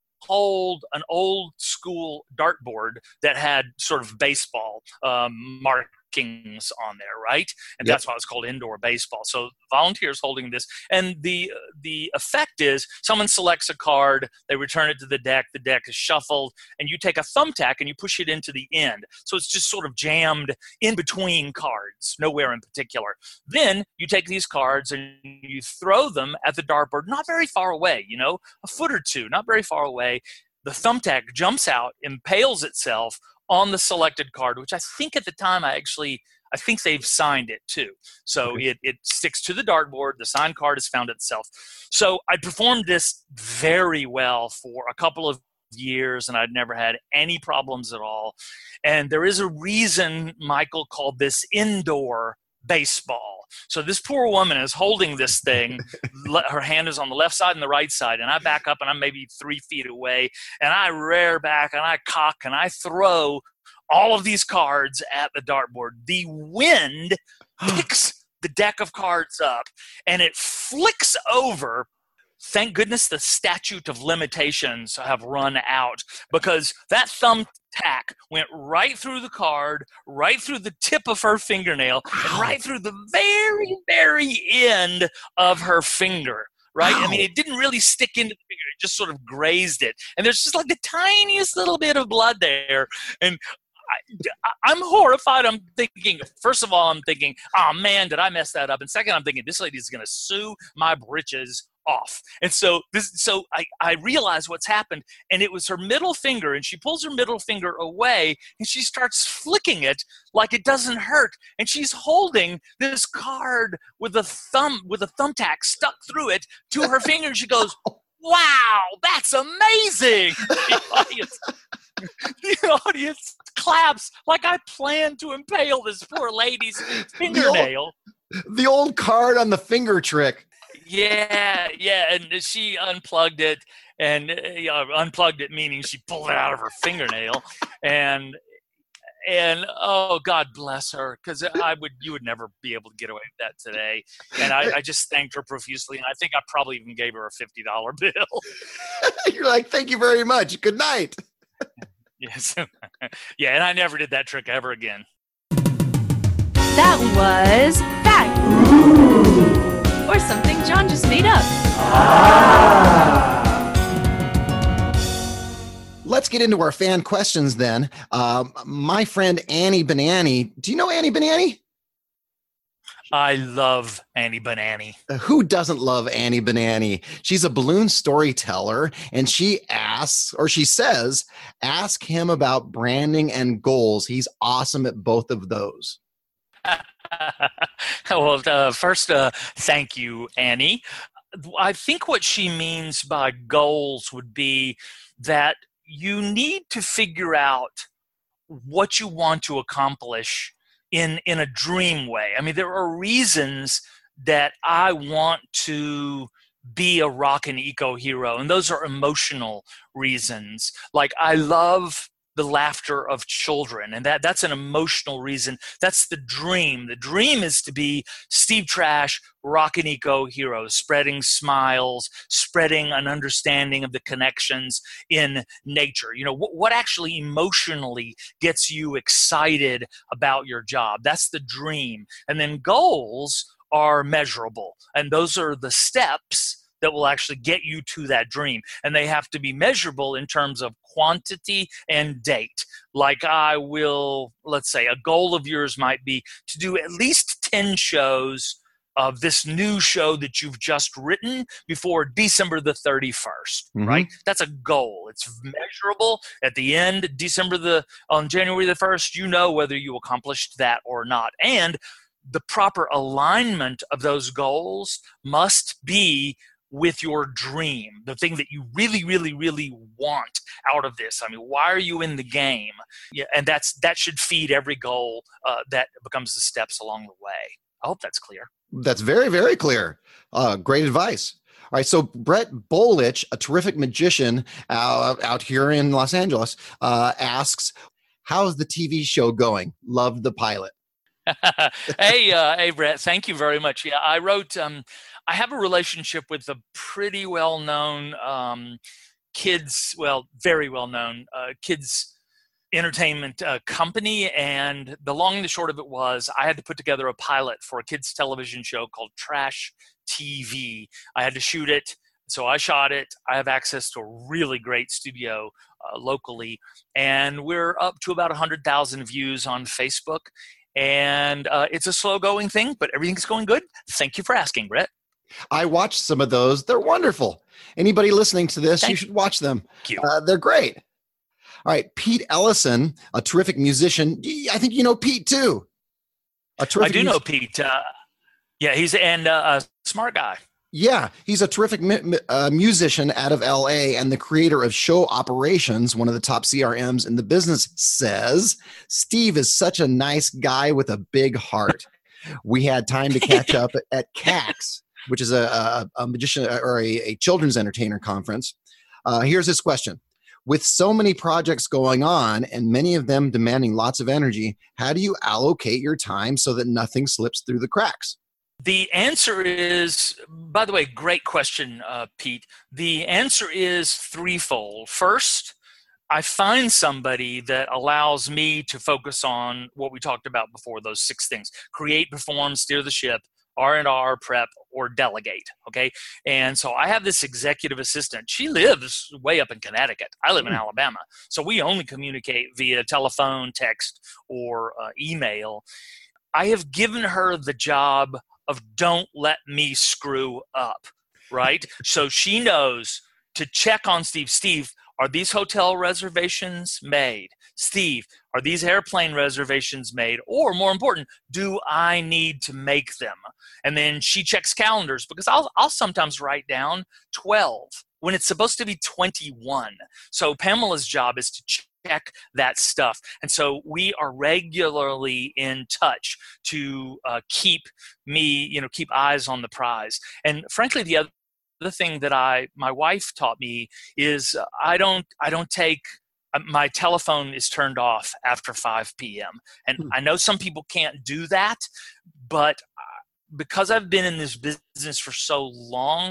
hold an old school dartboard that had sort of baseball um, markings on there, right? And Yep. that's why it's called indoor baseball. So volunteers holding this, and the the effect is someone selects a card, they return it to the deck, the deck is shuffled, and you take a thumbtack and you push it into the end. So it's just sort of jammed in between cards, nowhere in particular. Then you take these cards and you throw them at the dartboard, not very far away, you know, a foot or two, not very far away. The thumbtack jumps out, impales itself on the selected card, which I think at the time I actually, I think they've signed it too. So Okay. it, it sticks to the dartboard. The signed card has found itself. So I performed this very well for a couple of years, and I'd never had any problems at all. And there is a reason Michael called this indoor baseball. So this poor woman is holding this thing. Her hand is on the left side and the right side, and I back up and I'm maybe three feet away, and I rear back and I cock and I throw all of these cards at the dartboard. The wind picks the deck of cards up and it flicks over. Thank goodness the statute of limitations have run out, because that thumbtack went right through the card, right through the tip of her fingernail, and right through the very, very end of her finger. Right? Wow. I mean, it didn't really stick into the finger. It just sort of grazed it. And there's just like the tiniest little bit of blood there. And I, I'm horrified. I'm thinking, first of all, I'm thinking, oh man, did I mess that up? And second, I'm thinking, this lady is going to sue my britches off. And so this, so I, I realize what's happened, and it was her middle finger, and she pulls her middle finger away and she starts flicking it like it doesn't hurt. And she's holding this card with a thumb, with a thumbtack stuck through it to her finger. And she goes, wow, that's amazing. The audience, the audience claps like I planned to impale this poor lady's fingernail. The old, the old card on the finger trick. Yeah, yeah, and she unplugged it, and you know, unplugged it meaning she pulled it out of her fingernail, and and oh, God bless her, because I would you would never be able to get away with that today. And I, I just thanked her profusely, and I think I probably even gave her a fifty dollar bill. You're like, thank you very much. Good night. Yes, yeah, and I never did that trick ever again. That was fact. Or something John just made up. Let's get into our fan questions then. Um, my friend Annie Banani. Do you know Annie Banani? I love Annie Banani. Uh, Who doesn't love Annie Banani? She's a balloon storyteller, and she asks, or she says, ask him about branding and goals. He's awesome at both of those. Well, uh, first, uh, thank you, Annie. I think what she means by goals would be that you need to figure out what you want to accomplish in, in a dream way. I mean, there are reasons that I want to be a rock and eco hero, and those are emotional reasons. Like, I love the laughter of children, and that that's an emotional reason. That's the dream. The dream is to be Steve Trash, rock and eco hero, spreading smiles, spreading an understanding of the connections in nature. You know, what, what actually emotionally gets you excited about your job? That's the dream. And then goals are measurable, and those are the steps that will actually get you to that dream. And they have to be measurable in terms of quantity and date. Like I will, let's say a goal of yours might be to do at least ten shows of this new show that you've just written before December the thirty-first, mm-hmm. right? That's a goal. It's measurable. At the end, December the, on January the first, you know whether you accomplished that or not. And the proper alignment of those goals must be with your dream, the thing that you really, really, really want out of this. I mean, why are you in the game? Yeah, and that's that should feed every goal uh, that becomes the steps along the way. I hope that's clear. That's very, very clear. Uh, great advice. All right. So Brett Bolich, a terrific magician uh, out here in Los Angeles, uh, asks, how's the T V show going? Loved the pilot. hey, uh, hey, Brett, thank you very much. Yeah, I wrote, um, I have a relationship with a pretty well-known um, kids, well, very well-known uh, kids entertainment uh, company. And the long and the short of it was I had to put together a pilot for a kids television show called Trash T V. I had to shoot it. So I shot it. I have access to a really great studio uh, locally. And we're up to about one hundred thousand views on Facebook. And uh, it's a slow going thing, but everything's going good. Thank you for asking, Brett. I watched some of those. They're wonderful. Anybody listening to this, Thank you should watch them. Thank you. Uh, they're great. All right. Pete Ellison, a terrific musician. I think you know Pete too. A terrific I do mus- know Pete. Uh, yeah, he's and uh, a smart guy. Yeah, he's a terrific mu- uh, musician out of L A and the creator of Show Operations, one of the top C R Ms in the business, says, Steve is such a nice guy with a big heart. We had time to catch up at C A X, which is a, a, a magician or a, a children's entertainer conference. Uh, here's his question. With so many projects going on and many of them demanding lots of energy, how do you allocate your time so that nothing slips through the cracks? The answer is, by the way, great question, uh, Pete. The answer is threefold. First, I find somebody that allows me to focus on what we talked about before, those six things: create, perform, steer the ship, R and R, prep, or delegate, okay? And so I have this executive assistant. She lives way up in Connecticut. I live in mm. Alabama. So we only communicate via telephone, text, or uh, email. I have given her the job of don't let me screw up, right? So she knows to check on Steve. Steve, are these hotel reservations made? Steve, are these airplane reservations made? Or more important, do I need to make them? And then she checks calendars because I'll, I'll sometimes write down twelve when it's supposed to be twenty-one. So Pamela's job is to check that stuff. And so we are regularly in touch to uh, keep me, you know, keep eyes on the prize. And frankly, the other The thing that I, my wife taught me is uh, I don't, I don't take, uh, my telephone is turned off after five p.m. And hmm. I know some people can't do that, but uh, because I've been in this business for so long,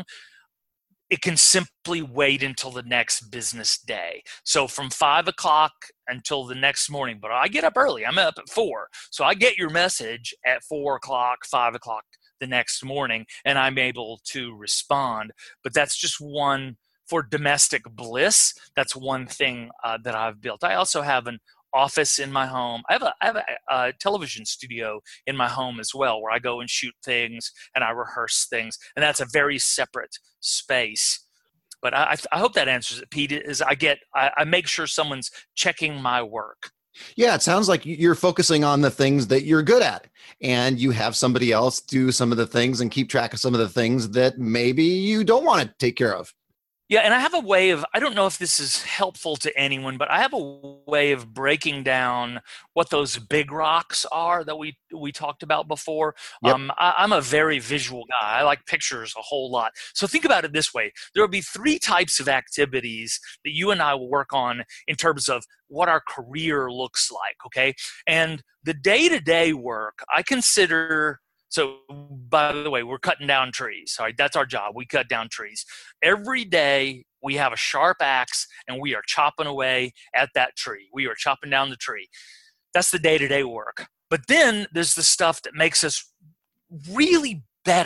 it can simply wait until the next business day. So from five o'clock until the next morning, but I get up early. I'm up at four. So I get your message at four o'clock, five o'clock the next morning, and I'm able to respond. But that's just one for domestic bliss. That's one thing uh, that I've built. I also have an office in my home. I have a, I have a, a television studio in my home as well, where I go and shoot things and I rehearse things, and that's a very separate space. But I, I hope that answers it, Pete. Is I get I, I make sure someone's checking my work. Yeah, it sounds like you're focusing on the things that you're good at, and you have somebody else do some of the things and keep track of some of the things that maybe you don't want to take care of. Yeah, and I have a way of, I don't know if this is helpful to anyone, but I have a way of breaking down what those big rocks are that we we talked about before. Yep. Um, I, I'm a very visual guy. I like pictures a whole lot. So think about it this way. There will be three types of activities that you and I will work on in terms of what our career looks like, okay? And the day-to-day work, I consider... So, by the way, we're cutting down trees. All right, that's our job. We cut down trees. Every day we have a sharp axe and we are chopping away at that tree. We are chopping down the tree. That's the day-to-day work. But then there's the stuff that makes us really better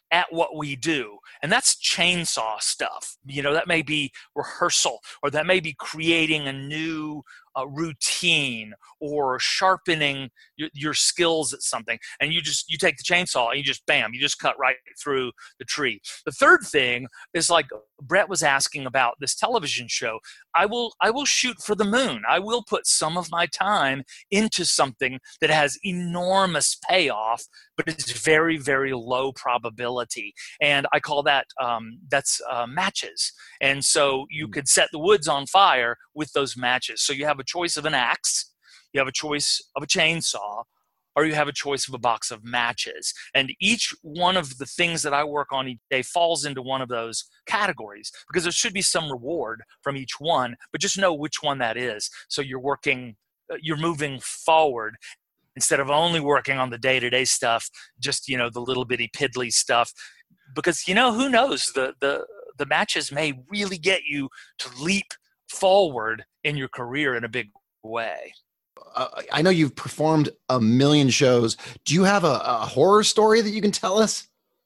at what we do. And that's chainsaw stuff. You know, that may be rehearsal, or that may be creating a new uh, routine, or sharpening your, your skills at something. And you just, you take the chainsaw and you just, bam, you just cut right through the tree. The third thing is, like Brett was asking about this television show, I will, I will shoot for the moon. I will put some of my time into something that has enormous payoff, but it's very, very low probability. And I call that, um, that's uh, matches. And so you could set the woods on fire with those matches. So you have a choice of an axe, you have a choice of a chainsaw, or you have a choice of a box of matches. And each one of the things that I work on each day falls into one of those categories, because there should be some reward from each one, but just know which one that is. So you're working, you're moving forward, instead of only working on the day-to-day stuff, just, you know, the little bitty piddly stuff. Because, you know, who knows, the, the, the matches may really get you to leap forward in your career in a big way. Uh, I know you've performed a million shows. Do you have a, a horror story that you can tell us?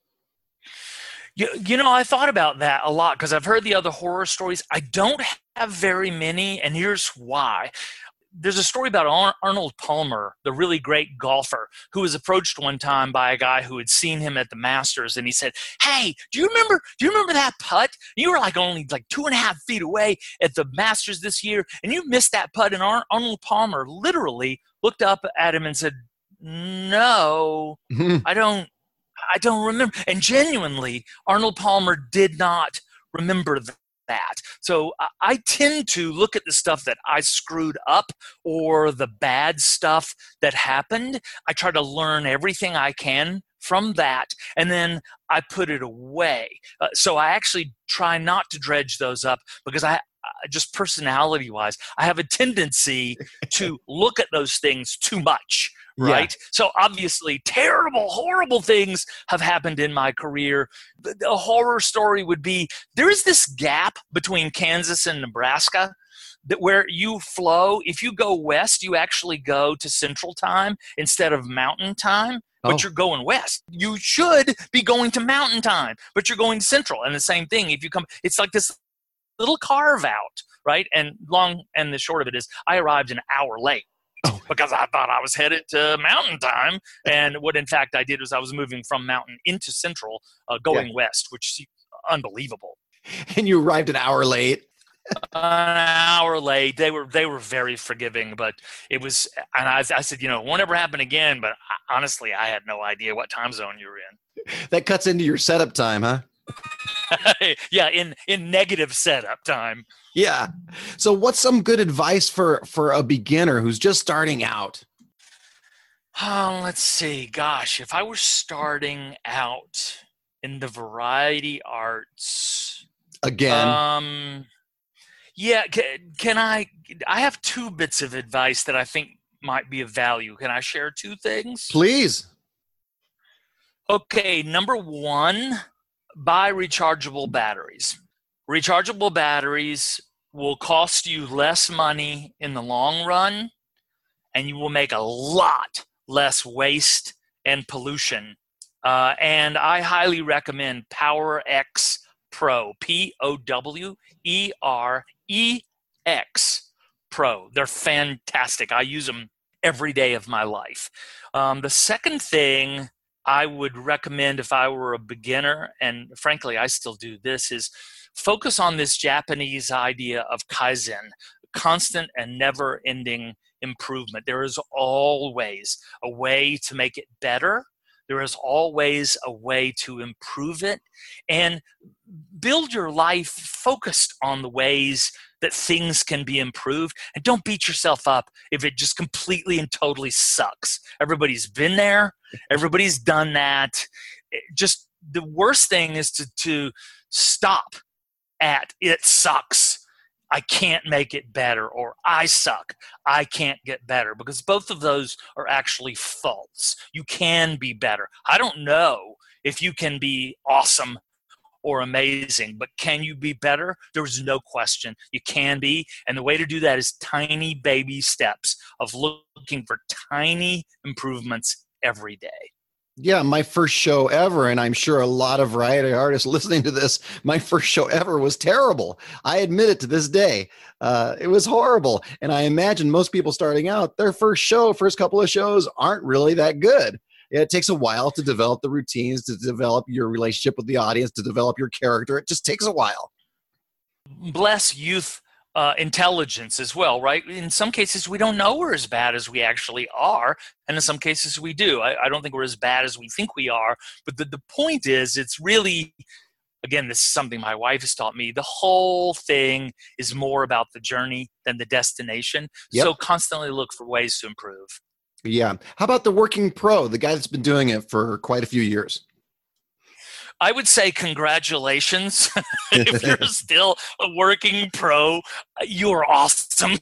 You, you know, I thought about that a lot, because I've heard the other horror stories. I don't have very many, and here's why. There's a story about Ar- Arnold Palmer, the really great golfer, who was approached one time by a guy who had seen him at the Masters, and he said, "Hey, do you remember? Do you remember that putt? You were like only like two and a half feet away at the Masters this year, and you missed that putt." And Ar- Arnold Palmer literally looked up at him and said, "No, I don't. I don't remember." And genuinely, Arnold Palmer did not remember that. that. So I tend to look at the stuff that I screwed up, or the bad stuff that happened. I try to learn everything I can from that, and then I put it away. Uh, so I actually try not to dredge those up, because I, I just personality-wise, I have a tendency to look at those things too much. Right. Yeah. So obviously terrible, horrible things have happened in my career. The, the horror story would be, there is this gap between Kansas and Nebraska that where you flow, if you go west, you actually go to Central Time instead of Mountain Time, but oh. you're going west. You should be going to Mountain Time, but you're going to Central. And the same thing, if you come, it's like this little carve out, right? And long and the short of it is, I arrived an hour late. Oh. Because I thought I was headed to Mountain Time. And what, in fact, I did was I was moving from Mountain into Central, uh, going yeah. west, which is unbelievable. And you arrived an hour late. An hour late. They were they were very forgiving, but it was, and I, I said, you know, it won't ever happen again. But I, honestly, I had no idea what time zone you were in. That cuts into your setup time, huh? Yeah, in in negative setup time. Yeah. So what's some good advice for, for a beginner who's just starting out? Oh, let's see. Gosh, if I were starting out in the variety arts. Again. Um, yeah, can, can I, I have two bits of advice that I think might be of value. Can I share two things? Please. Okay, number one, buy rechargeable batteries. Rechargeable batteries will cost you less money in the long run, and you will make a lot less waste and pollution. Uh, and I highly recommend PowerX Pro, P O W E R E X Pro. They're fantastic. I use them every day of my life. Um, the second thing I would recommend if I were a beginner, and frankly, I still do this, is focus on this Japanese idea of Kaizen, constant and never-ending improvement. There is always a way to make it better. There is always a way to improve it, and build your life focused on the ways that things can be improved. And don't beat yourself up if it just completely and totally sucks. Everybody's been there. Everybody's done that. It just the worst thing is to, to stop at it sucks. I can't make it better, or I suck. I can't get better, because both of those are actually false. You can be better. I don't know if you can be awesome or amazing, but can you be better? There's no question. You can be. And the way to do that is tiny baby steps of looking for tiny improvements every day. Yeah, my first show ever, and I'm sure a lot of variety artists listening to this, my first show ever was terrible. I admit it to this day. Uh, it was horrible. And I imagine most people starting out, their first show, first couple of shows aren't really that good. It takes a while to develop the routines, to develop your relationship with the audience, to develop your character. It just takes a while. Bless youth uh, intelligence as well, right? In some cases, we don't know we're as bad as we actually are. And in some cases, we do. I, I don't think we're as bad as we think we are. But the, the point is, it's really, again, this is something my wife has taught me. The whole thing is more about the journey than the destination. Yep. So constantly look for ways to improve. Yeah. How about the working pro, the guy that's been doing it for quite a few years? I would say congratulations. If you're still a working pro, you're awesome.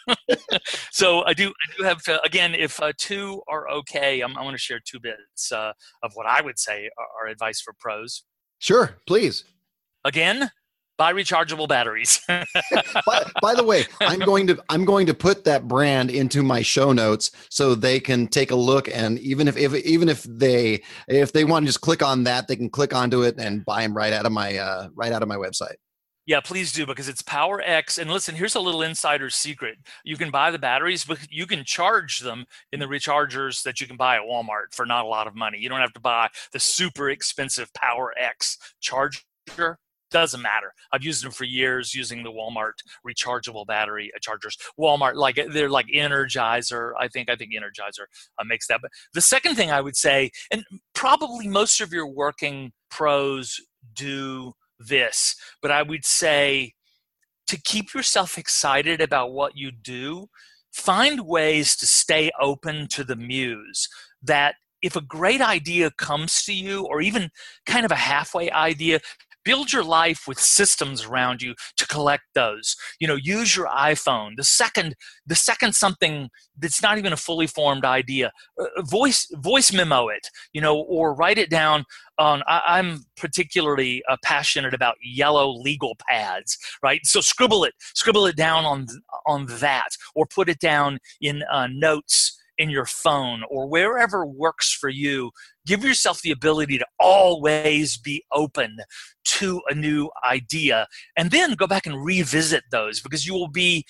So I do I do have to, again, if uh, two are okay, I'm, I want to share two bits uh, of what I would say are, are advice for pros. Sure, please. Again, buy rechargeable batteries. by, by the way, I'm going to I'm going to put that brand into my show notes so they can take a look, and even if, if even if they if they want to just click on that, they can click onto it and buy them right out of my uh, right out of my website. Yeah, please do, because it's PowerX. And listen, here's a little insider secret. You can buy the batteries, but you can charge them in the rechargers that you can buy at Walmart for not a lot of money. You don't have to buy the super expensive PowerX charger. Doesn't matter. I've used them for years using the Walmart rechargeable battery chargers. Walmart, like they're like Energizer. I think I think Energizer uh, makes that. But the second thing I would say, and probably most of your working pros do this, but I would say to keep yourself excited about what you do, find ways to stay open to the muse. That if a great idea comes to you, or even kind of a halfway idea, build your life with systems around you to collect those. You know, use your iPhone. The second, the second something that's not even a fully formed idea, uh, voice voice memo it. You know, or write it down on. I, I'm particularly uh, passionate about yellow legal pads, right? So scribble it, scribble it down on on that, or put it down in uh, notes in your phone, or wherever works for you. Give yourself the ability to always be open to a new idea, and then go back and revisit those, because you will be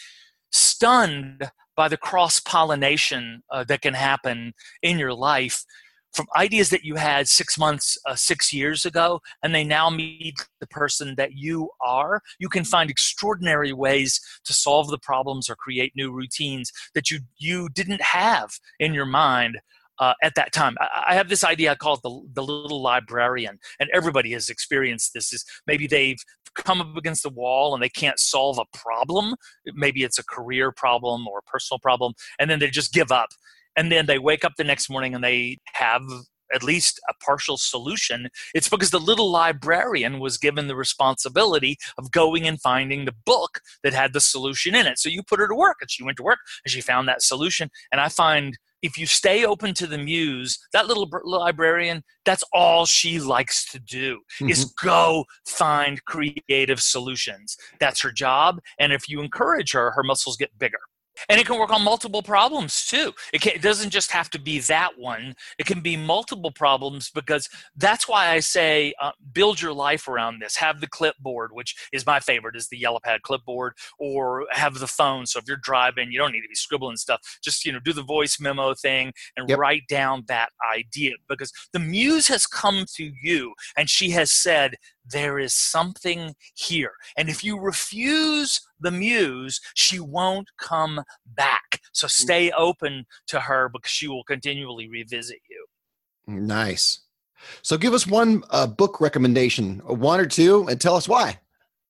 stunned by the cross-pollination uh, that can happen in your life from ideas that you had six months, uh, six years ago, and they now meet the person that you are. You can find extraordinary ways to solve the problems or create new routines that you you didn't have in your mind uh, at that time. I, I have this idea I call it the, the little librarian, and everybody has experienced this. Is maybe they've come up against the wall and they can't solve a problem. Maybe it's a career problem or a personal problem, and then they just give up. And then they wake up the next morning and they have at least a partial solution. It's because the little librarian was given the responsibility of going and finding the book that had the solution in it. So you put her to work, and she went to work and she found that solution. And I find if you stay open to the muse, that little librarian, that's all she likes to do, mm-hmm. is go find creative solutions. That's her job. And if you encourage her, her muscles get bigger. And it can work on multiple problems too. It, can, it doesn't just have to be that one. It can be multiple problems, because that's why I say uh, build your life around this. Have the clipboard, which is my favorite, is the yellow pad clipboard, or have the phone. So if you're driving, you don't need to be scribbling stuff. Just, you know, do the voice memo thing and yep. write down that idea, because the muse has come to you and she has said, there is something here. And if you refuse the muse, she won't come back. So stay open to her, because she will continually revisit you. Nice. So give us one uh, book recommendation, one or two, and tell us why.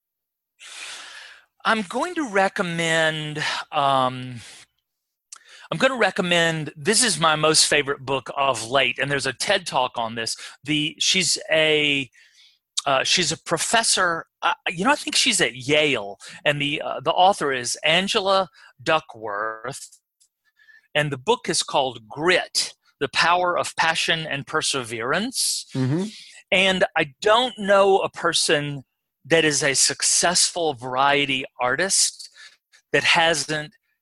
I'm going to recommend... Um, I'm going to recommend, this is my most favorite book of late, and there's a TED Talk on this. The She's a... Uh, she's a professor, uh, you know, I think she's at Yale, and the uh, the author is Angela Duckworth, and the book is called Grit, The Power of Passion and Perseverance. Mm-hmm. And I don't know a person that is a successful variety artist that hasn't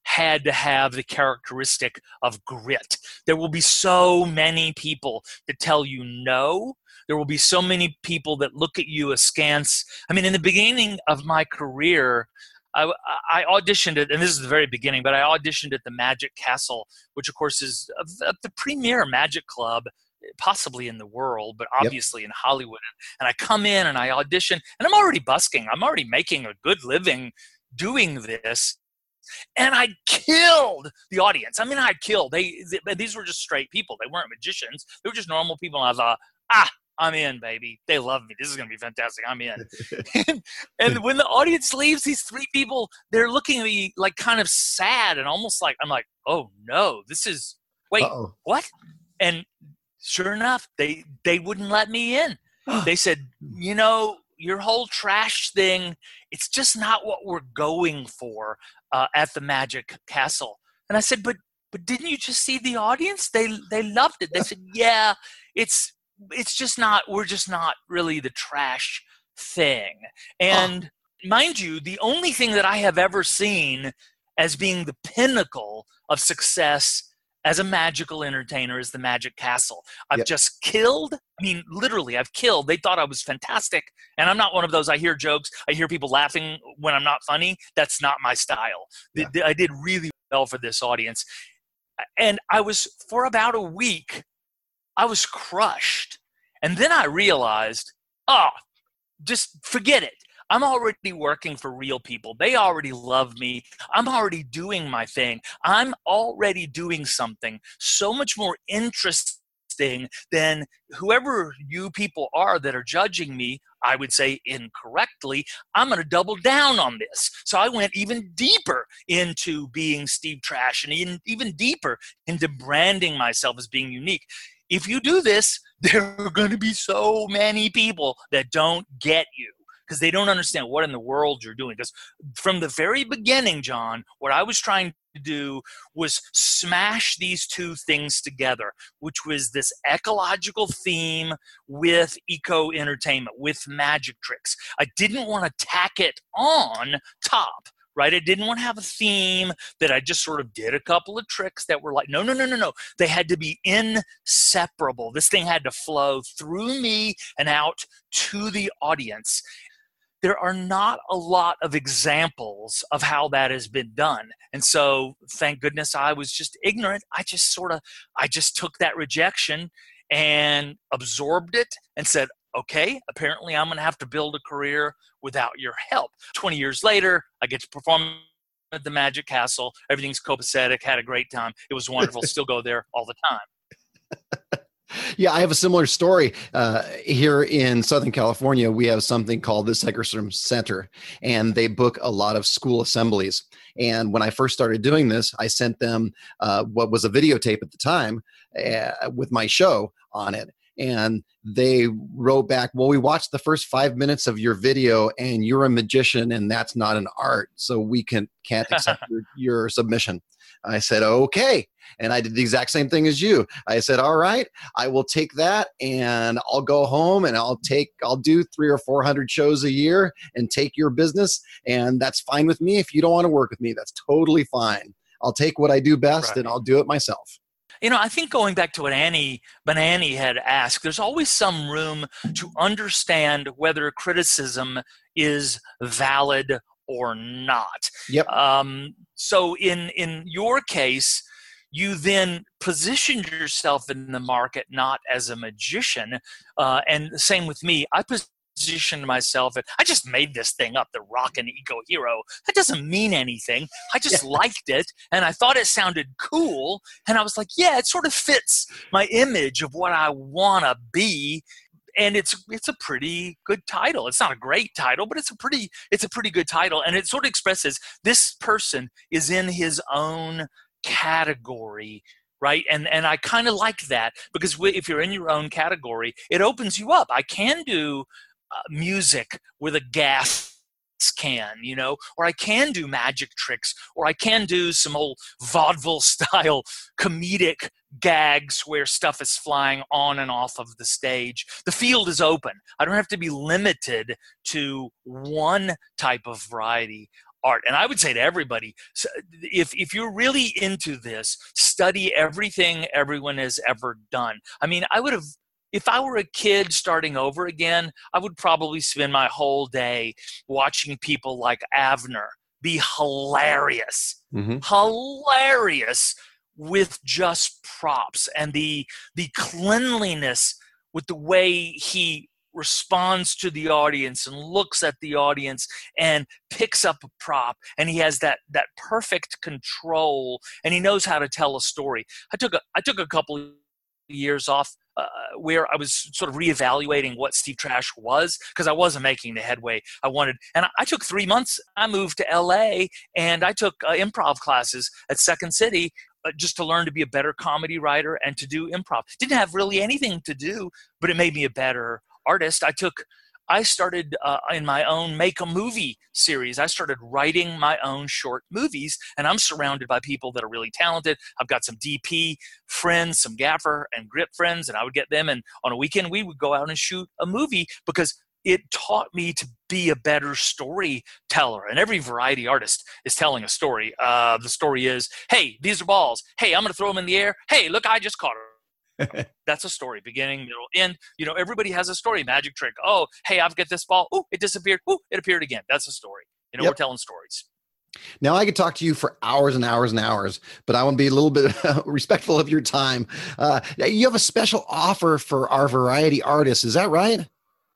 had to have the characteristic of grit. There will be so many people that tell you no. There will be so many people that look at you askance. I mean, in the beginning of my career, I, I auditioned at, and this is the very beginning, but I auditioned at the Magic Castle, which of course is a, a, the premier magic club, possibly in the world, but obviously yep. in Hollywood. And I come in and I audition, and I'm already busking. I'm already making a good living doing this. And I killed the audience. I mean, I killed. They, they these were just straight people. They weren't magicians. They were just normal people. And I thought, ah, I'm in, baby. They love me. This is going to be fantastic. I'm in. and, and when the audience leaves, these three people, they're looking at me like kind of sad and almost like, I'm like, oh no, this is, wait, Uh-oh. what? And sure enough, they, they wouldn't let me in. They said, you know, your whole trash thing, it's just not what we're going for uh, at the Magic Castle. And I said, but, but didn't you just see the audience? They, they loved it. They said, yeah, it's, it's just not, we're just not really the trash thing. And oh. mind you, the only thing that I have ever seen as being the pinnacle of success as a magical entertainer is the Magic Castle. I've yep. just killed, I mean, literally, I've killed. They thought I was fantastic. And I'm not one of those, I hear jokes, I hear people laughing when I'm not funny. That's not my style. Yeah. I did really well for this audience. And I was, for about a week, I was crushed. And then I realized, oh, just forget it. I'm already working for real people. They already love me. I'm already doing my thing. I'm already doing something so much more interesting than whoever you people are that are judging me, I would say incorrectly. I'm going to double down on this. So I went even deeper into being Steve Trash and even, even deeper into branding myself as being unique. If you do this, there are going to be so many people that don't get you because they don't understand what in the world you're doing. Because from the very beginning, John, what I was trying to do was smash these two things together, which was this ecological theme with eco-entertainment, with magic tricks. I didn't want to tack it on top. Right? I didn't want to have a theme that I just sort of did a couple of tricks that were like, no, no, no, no, no. They had to be inseparable. This thing had to flow through me and out to the audience. There are not a lot of examples of how that has been done. And so thank goodness I was just ignorant. I just sort of, I just took that rejection and absorbed it and said, okay, apparently I'm going to have to build a career without your help. twenty years later, I get to perform at the Magic Castle. Everything's copacetic, had a great time. It was wonderful. Still go there all the time. Yeah, I have a similar story. Uh, here in Southern California, we have something called the Segerstrom Center, and they book a lot of school assemblies. And when I first started doing this, I sent them uh, what was a videotape at the time uh, with my show on it. And they wrote back, well, we watched the first five minutes of your video and you're a magician and that's not an art. So we can, can't accept your, your submission. I said, okay. And I did the exact same thing as you. I said, all right, I will take that and I'll go home and I'll take, I'll do three or four hundred shows a year and take your business. And that's fine with me. If you don't want to work with me, that's totally fine. I'll take what I do best right. and I'll do it myself. You know, I think going back to what Annie Banani had asked, there's always some room to understand whether criticism is valid or not. Yep. Um, so in, in your case, you then positioned yourself in the market not as a magician. Uh, and the same with me. I positioned myself and I just made this thing up, the Rockin' Eco Hero. That doesn't mean anything. I just yeah. liked it and I thought it sounded cool. And I was like, yeah, it sort of fits my image of what I want to be. And it's it's a pretty good title. It's not a great title, but it's a pretty it's a pretty good title. And it sort of expresses this person is in his own category, right? And and I kind of like that because if you're in your own category, it opens you up. I can do uh, music with a gas can, you know, or I can do magic tricks, or I can do some old vaudeville style comedic gags where stuff is flying on and off of the stage. The field is open. I don't have to be limited to one type of variety art. And I would say to everybody, if if you're really into this, study everything everyone has ever done. I mean, I would have, if I were a kid starting over again, I would probably spend my whole day watching people like Avner be hilarious, mm-hmm. hilarious with just props, and the the cleanliness with the way he responds to the audience and looks at the audience and picks up a prop, and he has that that perfect control, and he knows how to tell a story. I took a I took a couple of years off uh, where I was sort of reevaluating what Steve Trash was, because I wasn't making the headway I wanted. And I, I took three months. I moved to L A and I took uh, improv classes at Second City uh, just to learn to be a better comedy writer and to do improv. Didn't have really anything to do, but it made me a better artist. I took I started uh, in my own Make a Movie series. I started writing my own short movies, and I'm surrounded by people that are really talented. I've got some D P friends, some gaffer and grip friends, and I would get them, and on a weekend we would go out and shoot a movie because it taught me to be a better storyteller. And every variety artist is telling a story. Uh, the story is, hey, these are balls. Hey, I'm going to throw them in the air. Hey, look, I just caught her. That's a story, beginning, middle, end. You know, everybody has a story. Magic trick. Oh, hey, I've got this ball. Oh, it disappeared. Oh, it appeared again. That's a story. You know, yep. We're telling stories. Now, I could talk to you for hours and hours and hours, but I want to be a little bit respectful of your time. Uh, you have a special offer for our variety artists. Is that right?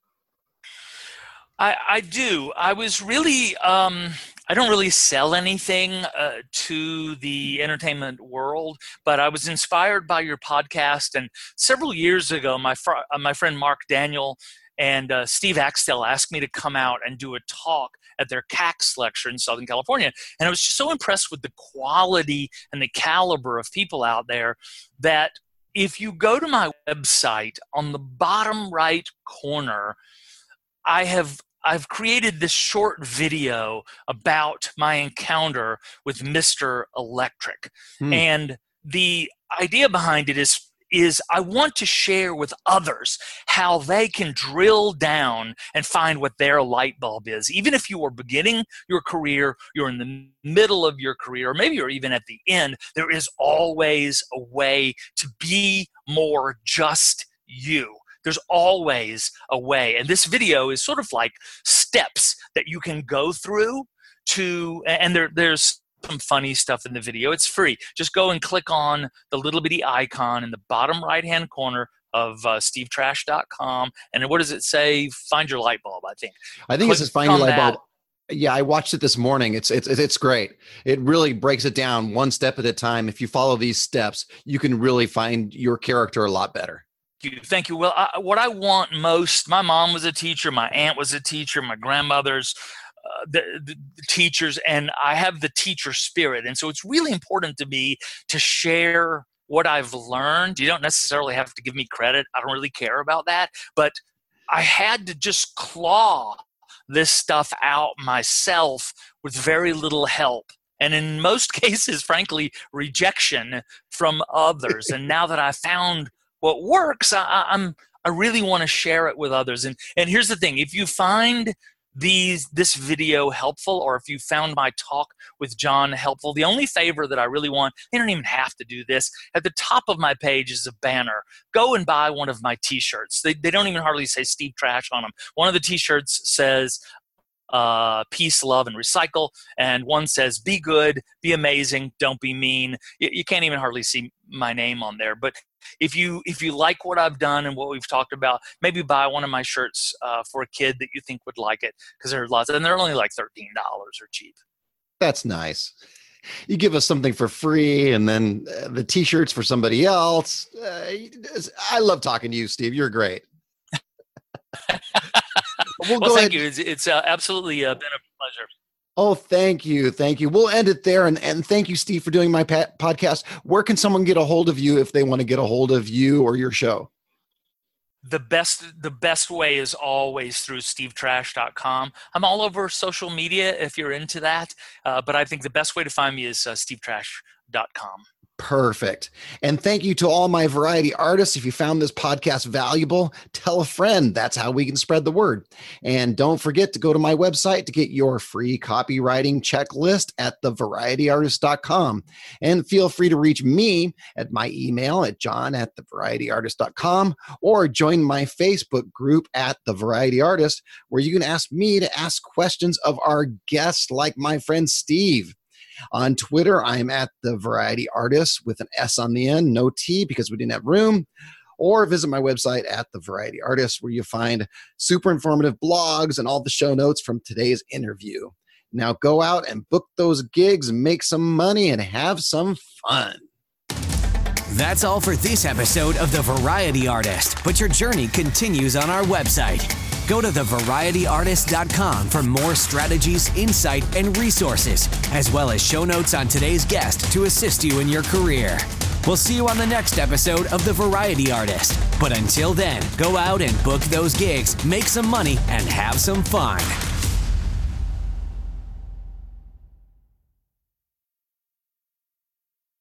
I, I do. I was really, um, I don't really sell anything uh, to the entertainment world, but I was inspired by your podcast. And several years ago, my, fr- uh, my friend Mark Daniel and uh, Steve Axtell asked me to come out and do a talk at their C A X lecture in Southern California. And I was just so impressed with the quality and the caliber of people out there that if you go to my website, on the bottom right corner, I have I've created this short video about my encounter with Mister Electric. Hmm. And the idea behind it is, is I want to share with others how they can drill down and find what their light bulb is. Even if you are beginning your career, you're in the middle of your career, or maybe you're even at the end, there is always a way to be more just you. There's always a way. And this video is sort of like steps that you can go through to, and there, there's some funny stuff in the video. It's free. Just go and click on the little bitty icon in the bottom right-hand corner of uh, steve trash dot com. And what does it say? Find your light bulb, I think. I think click it says find your light bulb. Yeah, I watched it this morning. It's it's it's great. It really breaks it down one step at a time. If you follow these steps, you can really find your character a lot better. Thank you. Thank you. Well, I, what I want most, my mom was a teacher, my aunt was a teacher, my grandmother's uh, the, the, the teachers, and I have the teacher spirit. And so it's really important to me to share what I've learned. You don't necessarily have to give me credit. I don't really care about that. But I had to just claw this stuff out myself with very little help. And in most cases, frankly, rejection from others. And now that I found what works, I, I'm I really want to share it with others. And and here's the thing: if you find these this video helpful, or if you found my talk with John helpful, the only favor that I really want, you don't even have to do this. At the top of my page is a banner. Go and buy one of my T-shirts. They they don't even hardly say Steve Trash on them. One of the T-shirts says Uh, peace, love, and recycle. And one says, be good, be amazing, don't be mean. You, you can't even hardly see my name on there. But if you if you like what I've done and what we've talked about, maybe buy one of my shirts uh, for a kid that you think would like it, because there are lots, and they're only like thirteen dollars or cheap. That's nice. You give us something for free, and then uh, the T-shirts for somebody else. Uh, I love talking to you, Steve. You're great. We'll, well thank ahead. you. It's, it's uh, absolutely uh, been a pleasure. Oh, thank you. Thank you. We'll end it there. And, and thank you, Steve, for doing my pa- podcast. Where can someone get a hold of you if they want to get a hold of you or your show? The best the best way is always through steve trash dot com. I'm all over social media if you're into that. Uh, but I think the best way to find me is uh, steve trash dot com. Perfect. And thank you to all my variety artists. If you found this podcast valuable, tell a friend. That's how we can spread the word. And don't forget to go to my website to get your free copywriting checklist at the variety artist dot com. And feel free to reach me at my email at john at the variety artist dot com or join my Facebook group at The Variety Artist, where you can ask me to ask questions of our guests like my friend Steve. On Twitter, I'm at The Variety Artist with an S on the end, no T because we didn't have room. Or visit my website at The Variety Artist, where you find super informative blogs and all the show notes from today's interview. Now go out and book those gigs, make some money, and have some fun. That's all for this episode of The Variety Artist, but your journey continues on our website. Go to the variety artist dot com for more strategies, insight, and resources, as well as show notes on today's guest to assist you in your career. We'll see you on the next episode of The Variety Artist. But until then, go out and book those gigs, make some money, and have some fun.